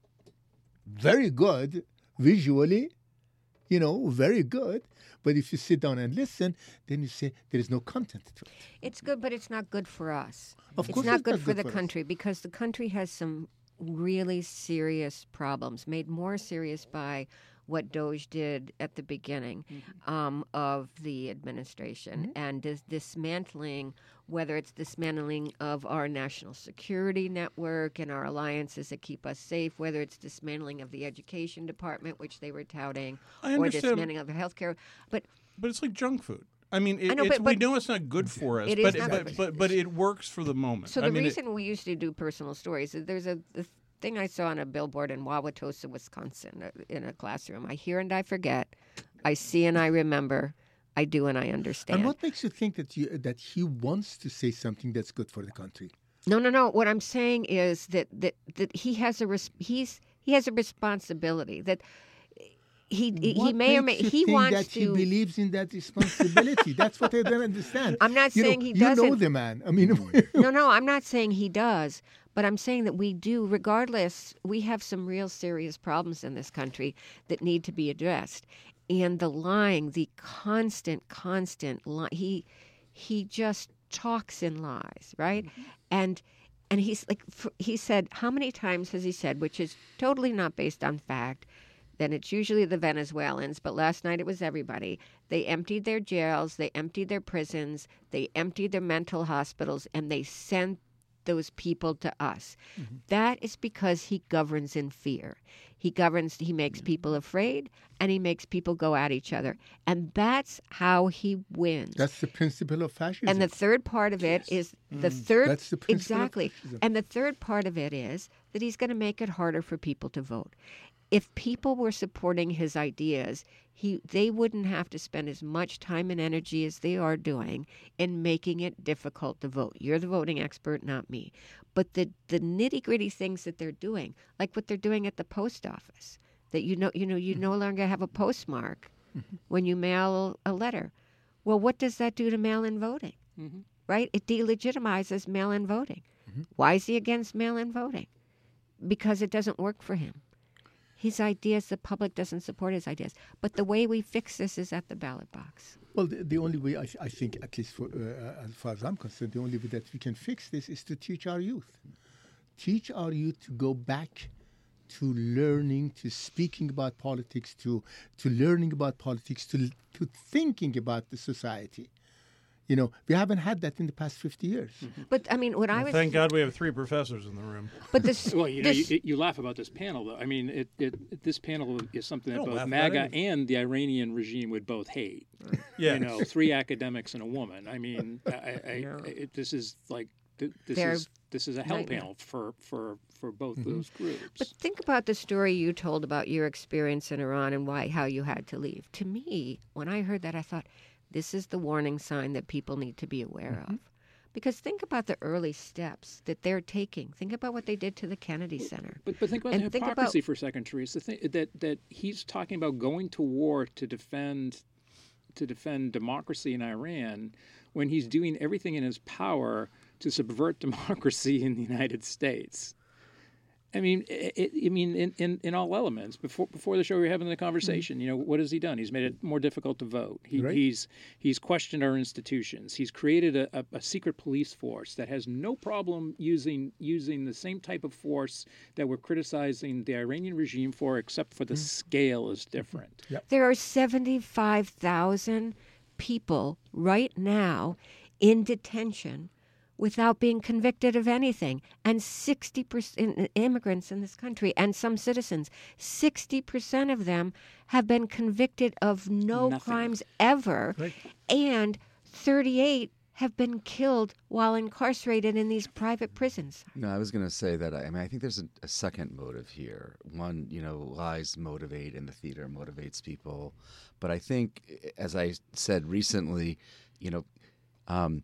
very good visually, you know, very good. But if you sit down and listen, then you say there is no content to it. It's good, but it's not good for us. Of it's course not it's good not for good the for us. country because the country has some really serious problems, made more serious by what Doge did at the beginning Mm-hmm. um, of the administration and dis- dismantling, whether it's dismantling of our national security network and our alliances that keep us safe, whether it's dismantling of the education department, which they were touting, I or understand. dismantling of the healthcare. But But it's like junk food. I mean, it, I know, it's, but- we but- know it's not good for us, It is but, not but, good. but but it works for the moment. So I the mean, it- reason we used to do personal stories, is there's a the thing I saw on a billboard in Wauwatosa, Wisconsin, uh, in a classroom. I hear and I forget. I see and I remember. I do and I understand. And what makes you think that you, that he wants to say something that's good for the country? No, no, no. What I'm saying is that that, that he has a res- he's he has a responsibility that he he What may or may makes you he think wants that to. he believes in that responsibility? That's what I don't understand. I'm not You know, saying he You know doesn't. the man. I mean, No, no, I'm not saying he does, but I'm saying that we do. Regardless, we have some real serious problems in this country that need to be addressed. And the lying, the constant, constant lie, he he just talks in lies, right? And and he's like, f- he said, how many times has he said, which is totally not based on fact, then it's usually the Venezuelans, but last night it was everybody. They emptied their jails, they emptied their prisons, they emptied their mental hospitals, and they sent those people to us. Mm-hmm. That is because he governs in fear. He governs, he makes people afraid, and he makes people go at each other. And that's how he wins. that's the principle of fascism. And the third part of it is the third That's the principle of exactly. fascism. And the third part of it is that he's going to make it harder for people to vote. If people were supporting his ideas, he they wouldn't have to spend as much time and energy as they are doing in making it difficult to vote. You're the voting expert, not me. But the the nitty-gritty things that they're doing, like what they're doing at the post office, that you know you know you no longer have a postmark when you mail a letter. Well, what does that do to mail-in voting? Mhm. Right? It delegitimizes mail-in voting. Why is he against mail-in voting? Because it doesn't work for him. His ideas, the public doesn't support his ideas. But the way we fix this is at the ballot box. Well, the, the only way I, I think, at least for, uh, as far as I'm concerned, the only way that we can fix this is to teach our youth. Teach our youth to go back to learning, to speaking about politics, to to learning about politics, to to thinking about the society. You know, we haven't had that in the past fifty years. But I mean, what I was thank God we have three professors in the room. But this, Well, you know, this you, you laugh about this panel, though. I mean, it, it, it this panel is something I that don't both laugh about MAGA anything. and the Iranian regime would both hate. Yeah. You know, three academics and a woman. I mean, I, I, No. it, this is like th- this They're is this is a hell nightmare. panel for for for both those groups. But think about the story you told about your experience in Iran and why how you had to leave. To me, when I heard that, I thought, this is the warning sign that people need to be aware of. Because think about the early steps that they're taking. Think about what they did to the Kennedy Center. But, but think about And the think hypocrisy about- for a second, Teresa. Think that that he's talking about going to war to defend to defend democracy in Iran when he's doing everything in his power to subvert democracy in the United States. I mean, it, it- I mean, in, in, in all elements. Before before the show, we were having the conversation. You know, what has he done? He's made it more difficult to vote. He, Right. He's he's questioned our institutions. He's created a, a, a secret police force that has no problem using using the same type of force that we're criticizing the Iranian regime for, except for the scale is different. There are seventy-five thousand people right now in detention without being convicted of anything. And sixty percent immigrants in this country and some citizens, sixty percent of them have been convicted of no Nothing. crimes ever. Right. And thirty-eight have been killed while incarcerated in these private prisons. No, I was going to say that. I, I mean, I think there's a, a second motive here. One, you know, lies motivate, and the theater motivates people. But I think, as I said recently, you know, um,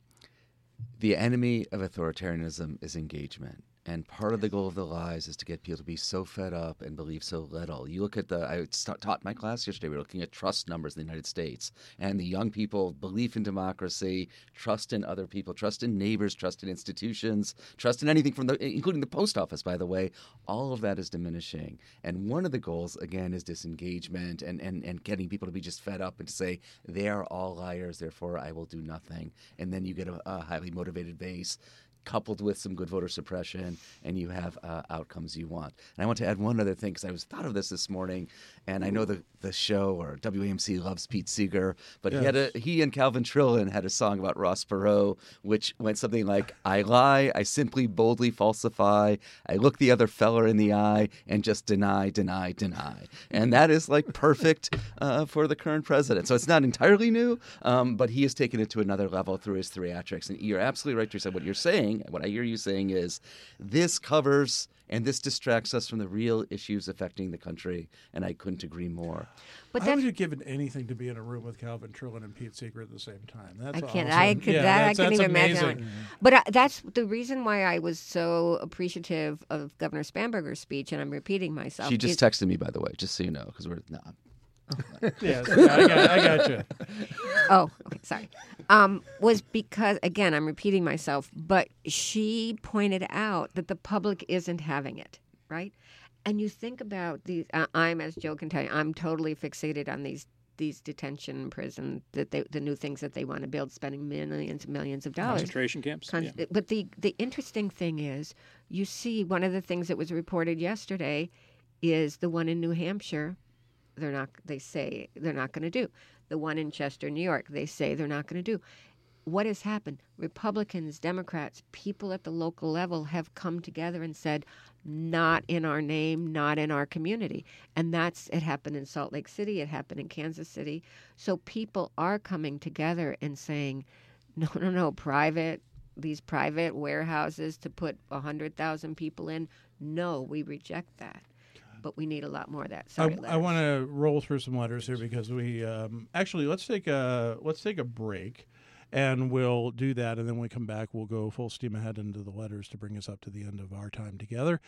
the enemy of authoritarianism is engagement. And part of the goal of the lies is to get people to be so fed up and believe so little. You look at the, I taught my class yesterday, we were looking at trust numbers in the United States. And the young people, belief in democracy, trust in other people, trust in neighbors, trust in institutions, trust in anything from the, including the post office, by the way, all of that is diminishing. And one of the goals, again, is disengagement and, and, and getting people to be just fed up and to say, they are all liars, therefore I will do nothing. And then you get a, a highly motivated base, coupled with some good voter suppression, and you have uh, outcomes you want. And I want to add one other thing, because I was thought of this this morning, and I know the, the show, or W A M C loves Pete Seeger, but yes. he had a he and Calvin Trillin had a song about Ross Perot, which went something like, I lie, I simply boldly falsify, I look the other feller in the eye, and just deny, deny, deny. And that is like perfect uh, for the current president. So it's not entirely new, um, but he has taken it to another level through his theatrics. And you're absolutely right, Teresa. What you're saying, what I hear you saying is, this covers and this distracts us from the real issues affecting the country, and I couldn't agree more. But I would have given anything to be in a room with Calvin Trillin and Pete Seeger at the same time. That's I can't. awesome. I could. Yeah, that I that's, couldn't that's even amazing. imagine. Mm-hmm. But uh, that's the reason why I was so appreciative of Governor Spanberger's speech, and I'm repeating myself. She just is, texted me, by the way, just so you know, because we're not. Oh. Yes, yeah, I got, I got you. Oh, okay, sorry. Um, was because, again, I'm repeating myself, but she pointed out that the public isn't having it, right? And you think about these, uh, I'm, as Joe can tell you, I'm totally fixated on these these detention prison, that they, the new things that they want to build, spending millions and millions of dollars. Concentration camps. Con- yeah. But the, the interesting thing is, you see, one of the things that was reported yesterday is the one in New Hampshire. They're not. They say they're not going to do. The one in Chester, New York, they say they're not going to do. What has happened? Republicans, Democrats, people at the local level have come together and said, not in our name, not in our community. And that's, it happened in Salt Lake City, it happened in Kansas City. So people are coming together and saying, no, no, no, private, these private warehouses to put one hundred thousand people in, no, we reject that. But we need a lot more of that. Sorry, I, I want to roll through some letters here because we um, actually let's take a let's take a break, and we'll do that, and then when we come back, we'll go full steam ahead into the letters to bring us up to the end of our time together.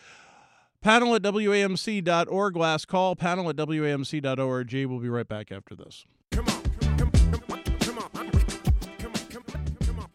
Panel at W A M C dot org. Last call. Panel at W A M C dot org. We'll be right back after this. Come on, come on, come on, come on, come on, come on, come on,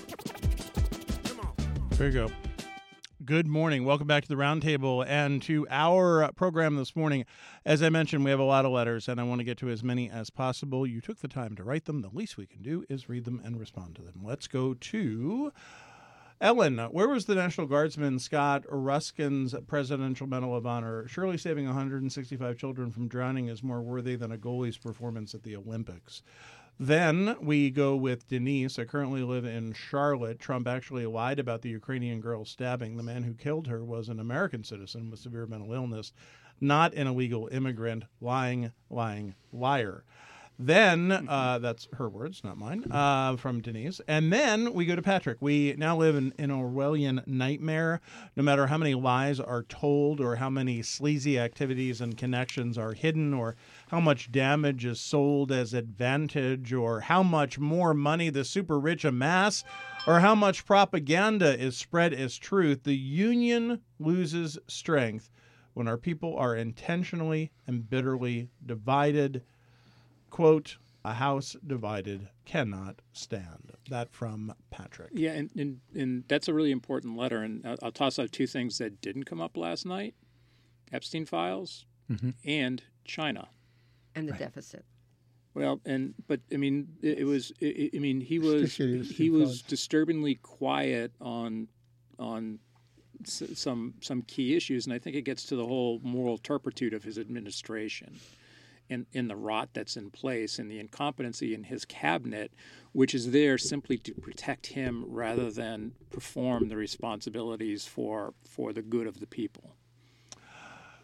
come on. There you go. Good morning. Welcome back to the Roundtable and to our program this morning. As I mentioned, we have a lot of letters, and I want to get to as many as possible. You took the time to write them. The least we can do is read them and respond to them. Let's go to Ellen. Where was the National Guardsman Scott Ruskin's Presidential Medal of Honor? Surely saving one hundred sixty-five children from drowning is more worthy than a goalie's performance at the Olympics. Then we go with Denise. I currently live in Charlotte. Trump actually lied about the Ukrainian girl stabbing. The man who killed her was an American citizen with severe mental illness, not an illegal immigrant. Lying, lying, liar. Then, uh, that's her words, not mine, uh, from Denise. And then we go to Patrick. We now live in an Orwellian nightmare. No matter how many lies are told or how many sleazy activities and connections are hidden or how much damage is sold as advantage or how much more money the super rich amass or how much propaganda is spread as truth, the union loses strength when our people are intentionally and bitterly divided. Quote, a house divided cannot stand. That from Patrick. Yeah, and, and, and that's a really important letter. And I'll, I'll toss out two things that didn't come up last night. Epstein files mm-hmm. and China. And the right. deficit. Well, and but, I mean, it, it was, it, I mean, he was he was disturbingly quiet on on some some key issues. And I think it gets to the whole moral turpitude of his administration. In, in the rot that's in place and the incompetency in his cabinet, which is there simply to protect him rather than perform the responsibilities for for the good of the people.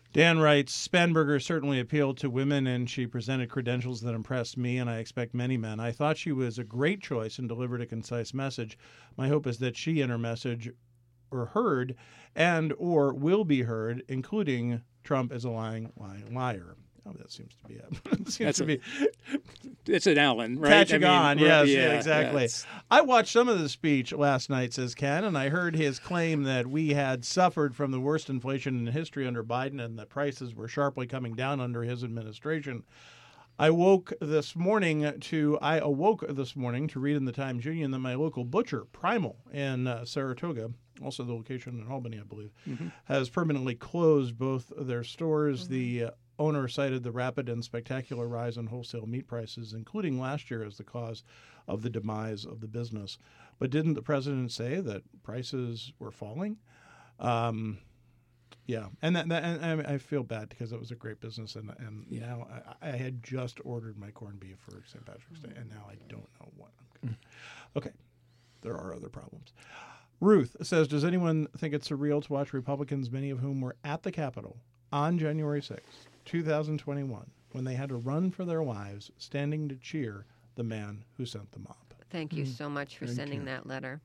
Dan writes, Spanberger certainly appealed to women, and she presented credentials that impressed me, and I expect many men. I thought she was a great choice and delivered a concise message. My hope is that she and her message are heard and or will be heard, including Trump as a lying, lying liar. Oh, that seems to be it. it seems That's to a, be it's an Allen, right? catching I mean, on. Yes, yeah, yeah, exactly. yeah, I watched some of the speech last night, says Ken, and I heard his claim that we had suffered from the worst inflation in history under Biden and that prices were sharply coming down under his administration. I woke this morning to I awoke this morning to read in the Times Union that my local butcher, Primal, in uh, Saratoga, also the location in Albany, I believe, mm-hmm. has permanently closed both their stores. Mm-hmm. The uh, owner cited the rapid and spectacular rise in wholesale meat prices, including last year, as the cause of the demise of the business. But didn't the president say that prices were falling? Um, yeah, and, that, that, and I feel bad because it was a great business, and and yeah. now I, I had just ordered my corned beef for Saint Patrick's Day, and now I don't know what I'm going to. Okay, there are other problems. Ruth says, does anyone think it's surreal to watch Republicans, many of whom were at the Capitol on January sixth, twenty twenty-one, when they had to run for their lives, standing to cheer the man who sent the mob? Thank you so much for Thank sending you. that letter.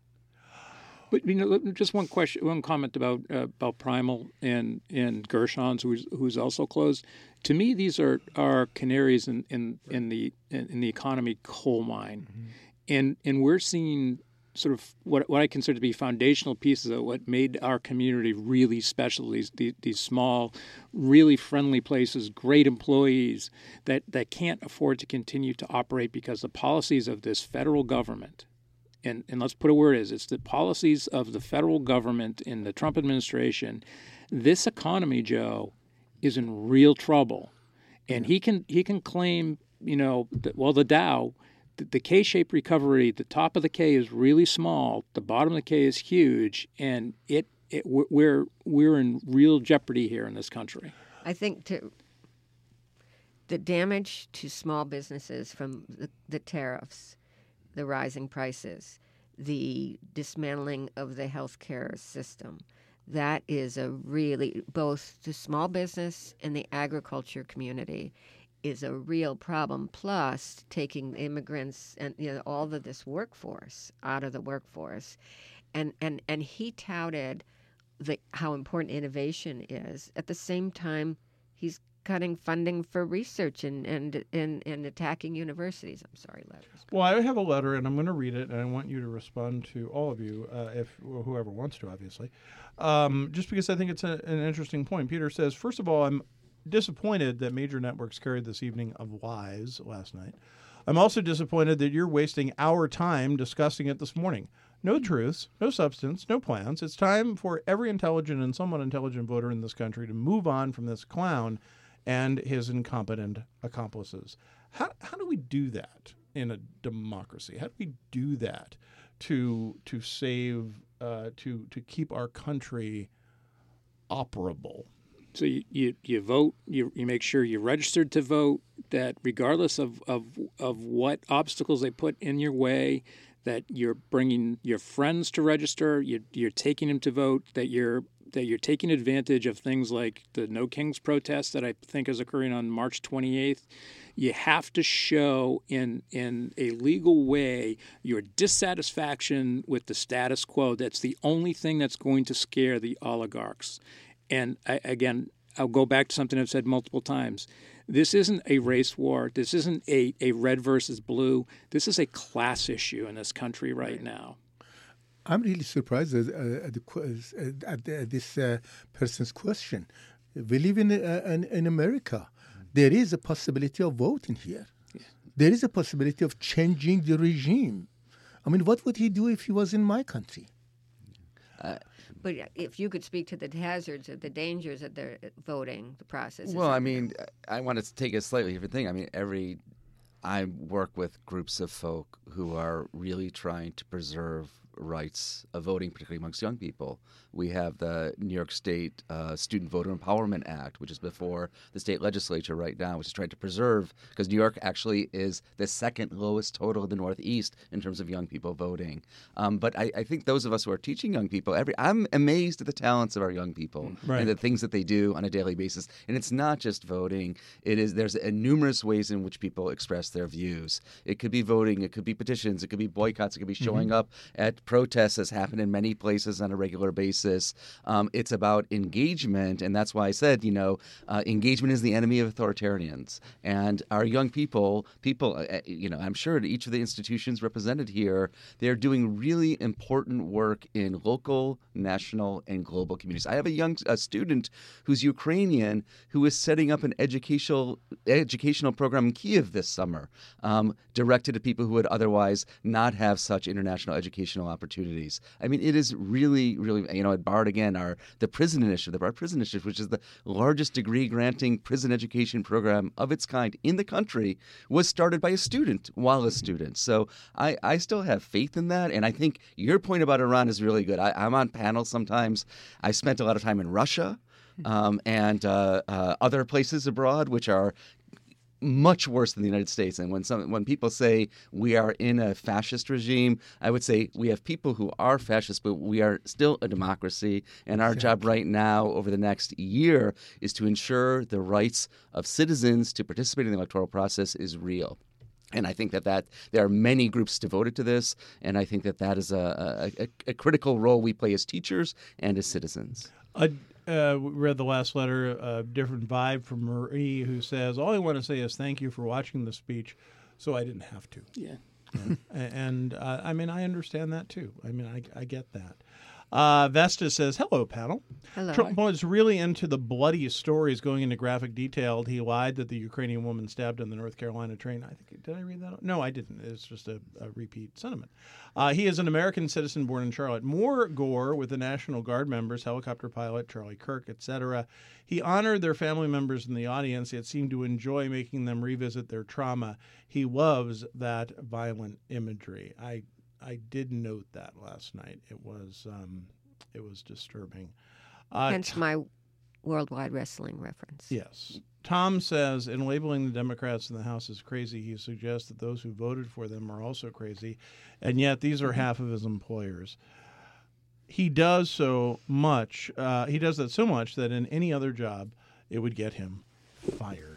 But you know, just one question, one comment about uh, about Primal and and Gershon's, who's who's also closed. To me, these are, are canaries in in, in the in, in the economy coal mine, mm-hmm. and and we're seeing sort of what what I consider to be foundational pieces of what made our community really special. These these, these small, really friendly places, great employees that that can't afford to continue to operate because the policies of this federal government. And, and let's put a word is it's the policies of the federal government in the Trump administration. This economy, Joe, is in real trouble, and he can he can claim, you know, that, well, the Dow, the, the K-shaped recovery, the top of the K is really small, the bottom of the K is huge, and it, it we're we're in real jeopardy here in this country. I think to the damage to small businesses from the, the tariffs, the rising prices, the dismantling of the healthcare system. That is a really, both the small business and the agriculture community is a real problem. Plus, taking immigrants and you know all of this workforce out of the workforce, and and and he touted the how important innovation is. At the same time, he's cutting funding for research and and, and, and attacking universities. I'm sorry, letters. Well, I have a letter, and I'm going to read it, and I want you to respond to all of you, uh, if or whoever wants to, obviously, um, just because I think it's a, an interesting point. Peter says, first of all, I'm disappointed that major networks carried this evening of lies last night. I'm also disappointed that you're wasting our time discussing it this morning. No truths, no substance, no plans. It's time for every intelligent and somewhat intelligent voter in this country to move on from this clown and his incompetent accomplices. How how do we do that in a democracy? How do we do that to to save uh, to to keep our country operable? So you, you, you vote, you, you make sure you're registered to vote, that regardless of, of, of what obstacles they put in your way, that you're bringing your friends to register, you, you're taking them to vote, that you're that you're taking advantage of things like the No Kings protest that I think is occurring on March twenty-eighth. You have to show in in a legal way your dissatisfaction with the status quo. That's the only thing that's going to scare the oligarchs. And I, again, I'll go back to something I've said multiple times. This isn't a race war. This isn't a, a red versus blue. This is a class issue in this country right now. I'm really surprised at, uh, at, the, at, the, at this uh, person's question. We live in, uh, in, in America. There is a possibility of voting here. Yeah. There is a possibility of changing the regime. I mean, what would he do if he was in my country? Uh, but if you could speak to the hazards or the dangers of the voting, the process. Well, I mean, I want to take a slightly different thing. I mean, every I work with groups of folk who are really trying to preserve rights of voting, particularly amongst young people. We have the New York State uh, Student Voter Empowerment Act, which is before the state legislature right now, which is trying to preserve, because New York actually is the second lowest total in the Northeast in terms of young people voting. Um, but I, I think those of us who are teaching young people, every I'm amazed at the talents of our young people Right. and the things that they do on a daily basis. And it's not just voting. It is there's uh, numerous ways in which people express their views. It could be voting. It could be petitions. It could be boycotts. It could be showing up at protests, as happen in many places on a regular basis. Um, it's about engagement, and that's why I said, you know, uh, engagement is the enemy of authoritarians. And our young people, people, uh, you know, I'm sure at each of the institutions represented here, they're doing really important work in local, national, and global communities. I have a young a student who's Ukrainian who is setting up an educational educational program in Kiev this summer, um, directed to people who would otherwise not have such international educational opportunities. I mean, it is really, really, you know, at BARD again, our the Prison Initiative, the BARD Prison Initiative, which is the largest degree-granting prison education program of its kind in the country, was started by a student while a student. So I, I still have faith in that, and I think your point about Iran is really good. I, I'm on panels sometimes. I spent a lot of time in Russia um, and uh, uh, other places abroad, which are much worse than the United States. And when some when people say we are in a fascist regime, I would say we have people who are fascist, but we are still a democracy. And our job right now over the next year is to ensure the rights of citizens to participate in the electoral process is real. And I think that, that there are many groups devoted to this, and I think that that is a, a, a critical role we play as teachers and as citizens. I uh, read the last letter, a different vibe from Marie, who says, all I want to say is thank you for watching the speech, so I didn't have to. Yeah. Yeah. And, uh, I mean, I understand that, too. I mean, I, I get that. Uh, Vesta says, hello, panel. Hello. Trump was really into the bloody stories, going into graphic detail. He lied that the Ukrainian woman stabbed on the North Carolina train. I think did I read that? No, I didn't. It's just a, a repeat sentiment. Uh, he is an American citizen born in Charlotte. More gore with the National Guard members, helicopter pilot Charlie Kirk, et cetera. He honored their family members in the audience, yet seemed to enjoy making them revisit their trauma. He loves that violent imagery. I I did note that last night. It was um, it was disturbing. Uh, Hence my worldwide wrestling reference. Yes. Tom says, in labeling the Democrats in the House as crazy, he suggests that those who voted for them are also crazy, and yet these are half of his employers. He does so much. Uh, he does that so much that in any other job, it would get him fired.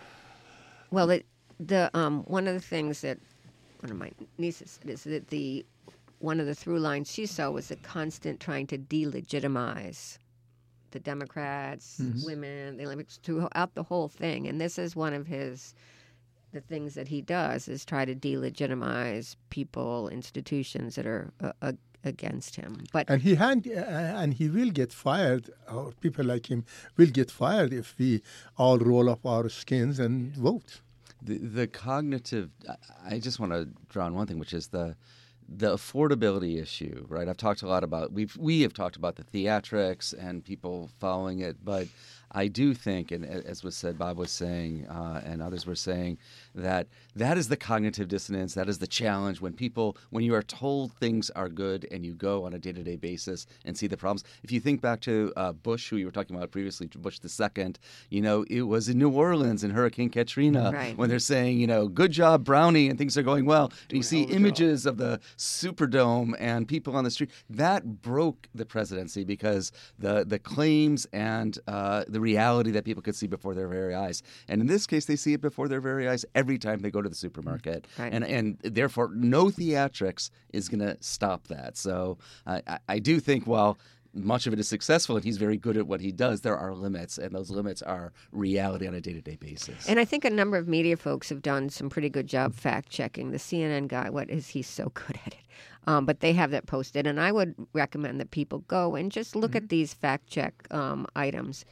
Well, it, the um, one of the things that one of my nieces said is that the one of the through lines she saw was the constant trying to delegitimize the Democrats, mm-hmm. women, the Olympics, throughout the whole thing. And this is one of his, the things that he does is try to delegitimize people, institutions that are uh, uh, against him. But and he had, uh, and he will get fired, or people like him will get fired if we all roll up our skins and vote. The, the cognitive, I just want to draw on one thing, which is the the affordability issue, right? I've talked a lot about, we've, we have talked about the theatrics and people following it, but I do think, and as was said, Bob was saying, uh, and others were saying, that that is the cognitive dissonance, that is the challenge when people, when you are told things are good and you go on a day-to-day basis and see the problems. If you think back to uh, Bush, who you were talking about previously, Bush the second, you know, it was in New Orleans in Hurricane Katrina right. when they're saying, you know, good job, Brownie, and things are going well. And you see images of the Superdome and people on the street. That broke the presidency because the, the claims and uh, the reality that people could see before their very eyes. And in this case, they see it before their very eyes every time they go to the supermarket. Right. And and therefore, no theatrics is going to stop that. So uh, I, I do think while much of it is successful and he's very good at what he does, there are limits, and those limits are reality on a day-to-day basis. And I think a number of media folks have done some pretty good job fact-checking. The C N N guy, what is he so good at it? Um, but they have that posted, and I would recommend that people go and just look mm-hmm. at these fact-check um, items.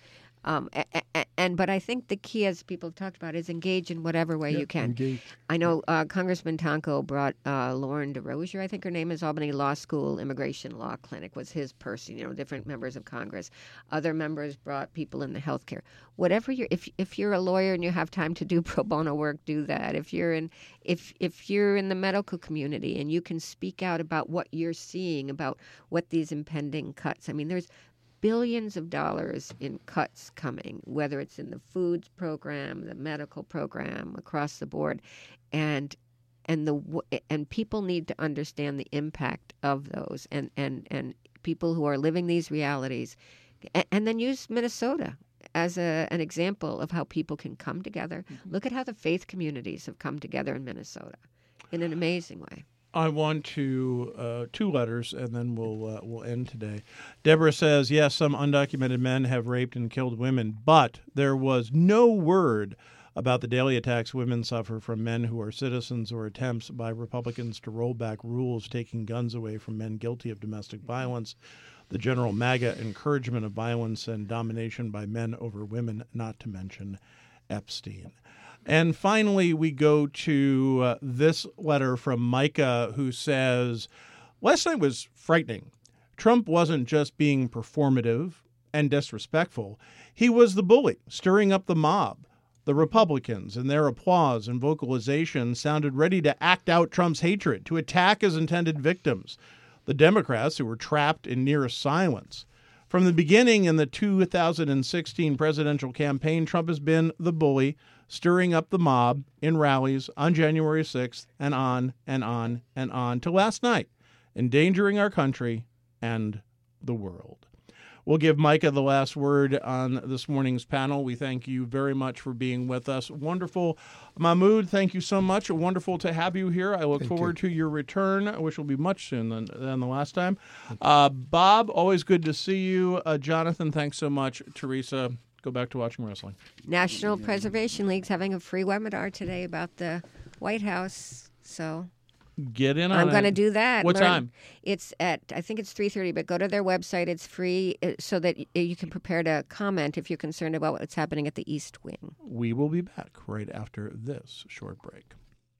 Um, a- a- and but I think the key, as people have talked about, is engage in whatever way Yeah, you can. engage. I know uh, Congressman Tonko brought uh, Lauren DeRosier, I think her name is, Albany Law School Immigration Law Clinic was his person. You know, different members of Congress. Other members brought people in the healthcare. Whatever you're, if if you're a lawyer and you have time to do pro bono work, do that. If you're in, if if you're in the medical community and you can speak out about what you're seeing, about what these impending cuts. I mean, there's billions of dollars in cuts coming, whether it's in the foods program, the medical program, across the board, and and the and people need to understand the impact of those, and and and people who are living these realities, and, and then use Minnesota as a, an example of how people can come together. Mm-hmm. Look at how the faith communities have come together in Minnesota in an amazing way. I want to uh, two letters, and then we'll uh, we'll end today. Deborah says, yes, some undocumented men have raped and killed women, but there was no word about the daily attacks women suffer from men who are citizens or attempts by Republicans to roll back rules taking guns away from men guilty of domestic violence, the general MAGA encouragement of violence and domination by men over women, not to mention Epstein. And finally, we go to uh, this letter from Micah, who says, last night was frightening. Trump wasn't just being performative and disrespectful. He was the bully, stirring up the mob. The Republicans, in their applause and vocalization, sounded ready to act out Trump's hatred, to attack his intended victims, the Democrats, who were trapped in near silence. From the beginning in the two thousand sixteen presidential campaign, Trump has been the bully, stirring up the mob in rallies on January sixth, and on and on and on to last night, endangering our country and the world. We'll give Micah the last word on this morning's panel. We thank you very much for being with us. Wonderful. Mahmoud, thank you so much. Wonderful to have you here. I look Thank forward you. to your return, which will be much soon than, than the last time. Uh, Bob, always good to see you. Uh, Jonathan, thanks so much. Teresa, go back to watching wrestling. National Preservation League's having a free webinar today about the White House, so Get in on I'm it. going to do that. What Learn- time? It's at, I think it's three thirty, but go to their website. It's free uh, so that y- you can prepare to comment if you're concerned about what's happening at the East Wing. We will be back right after this short break.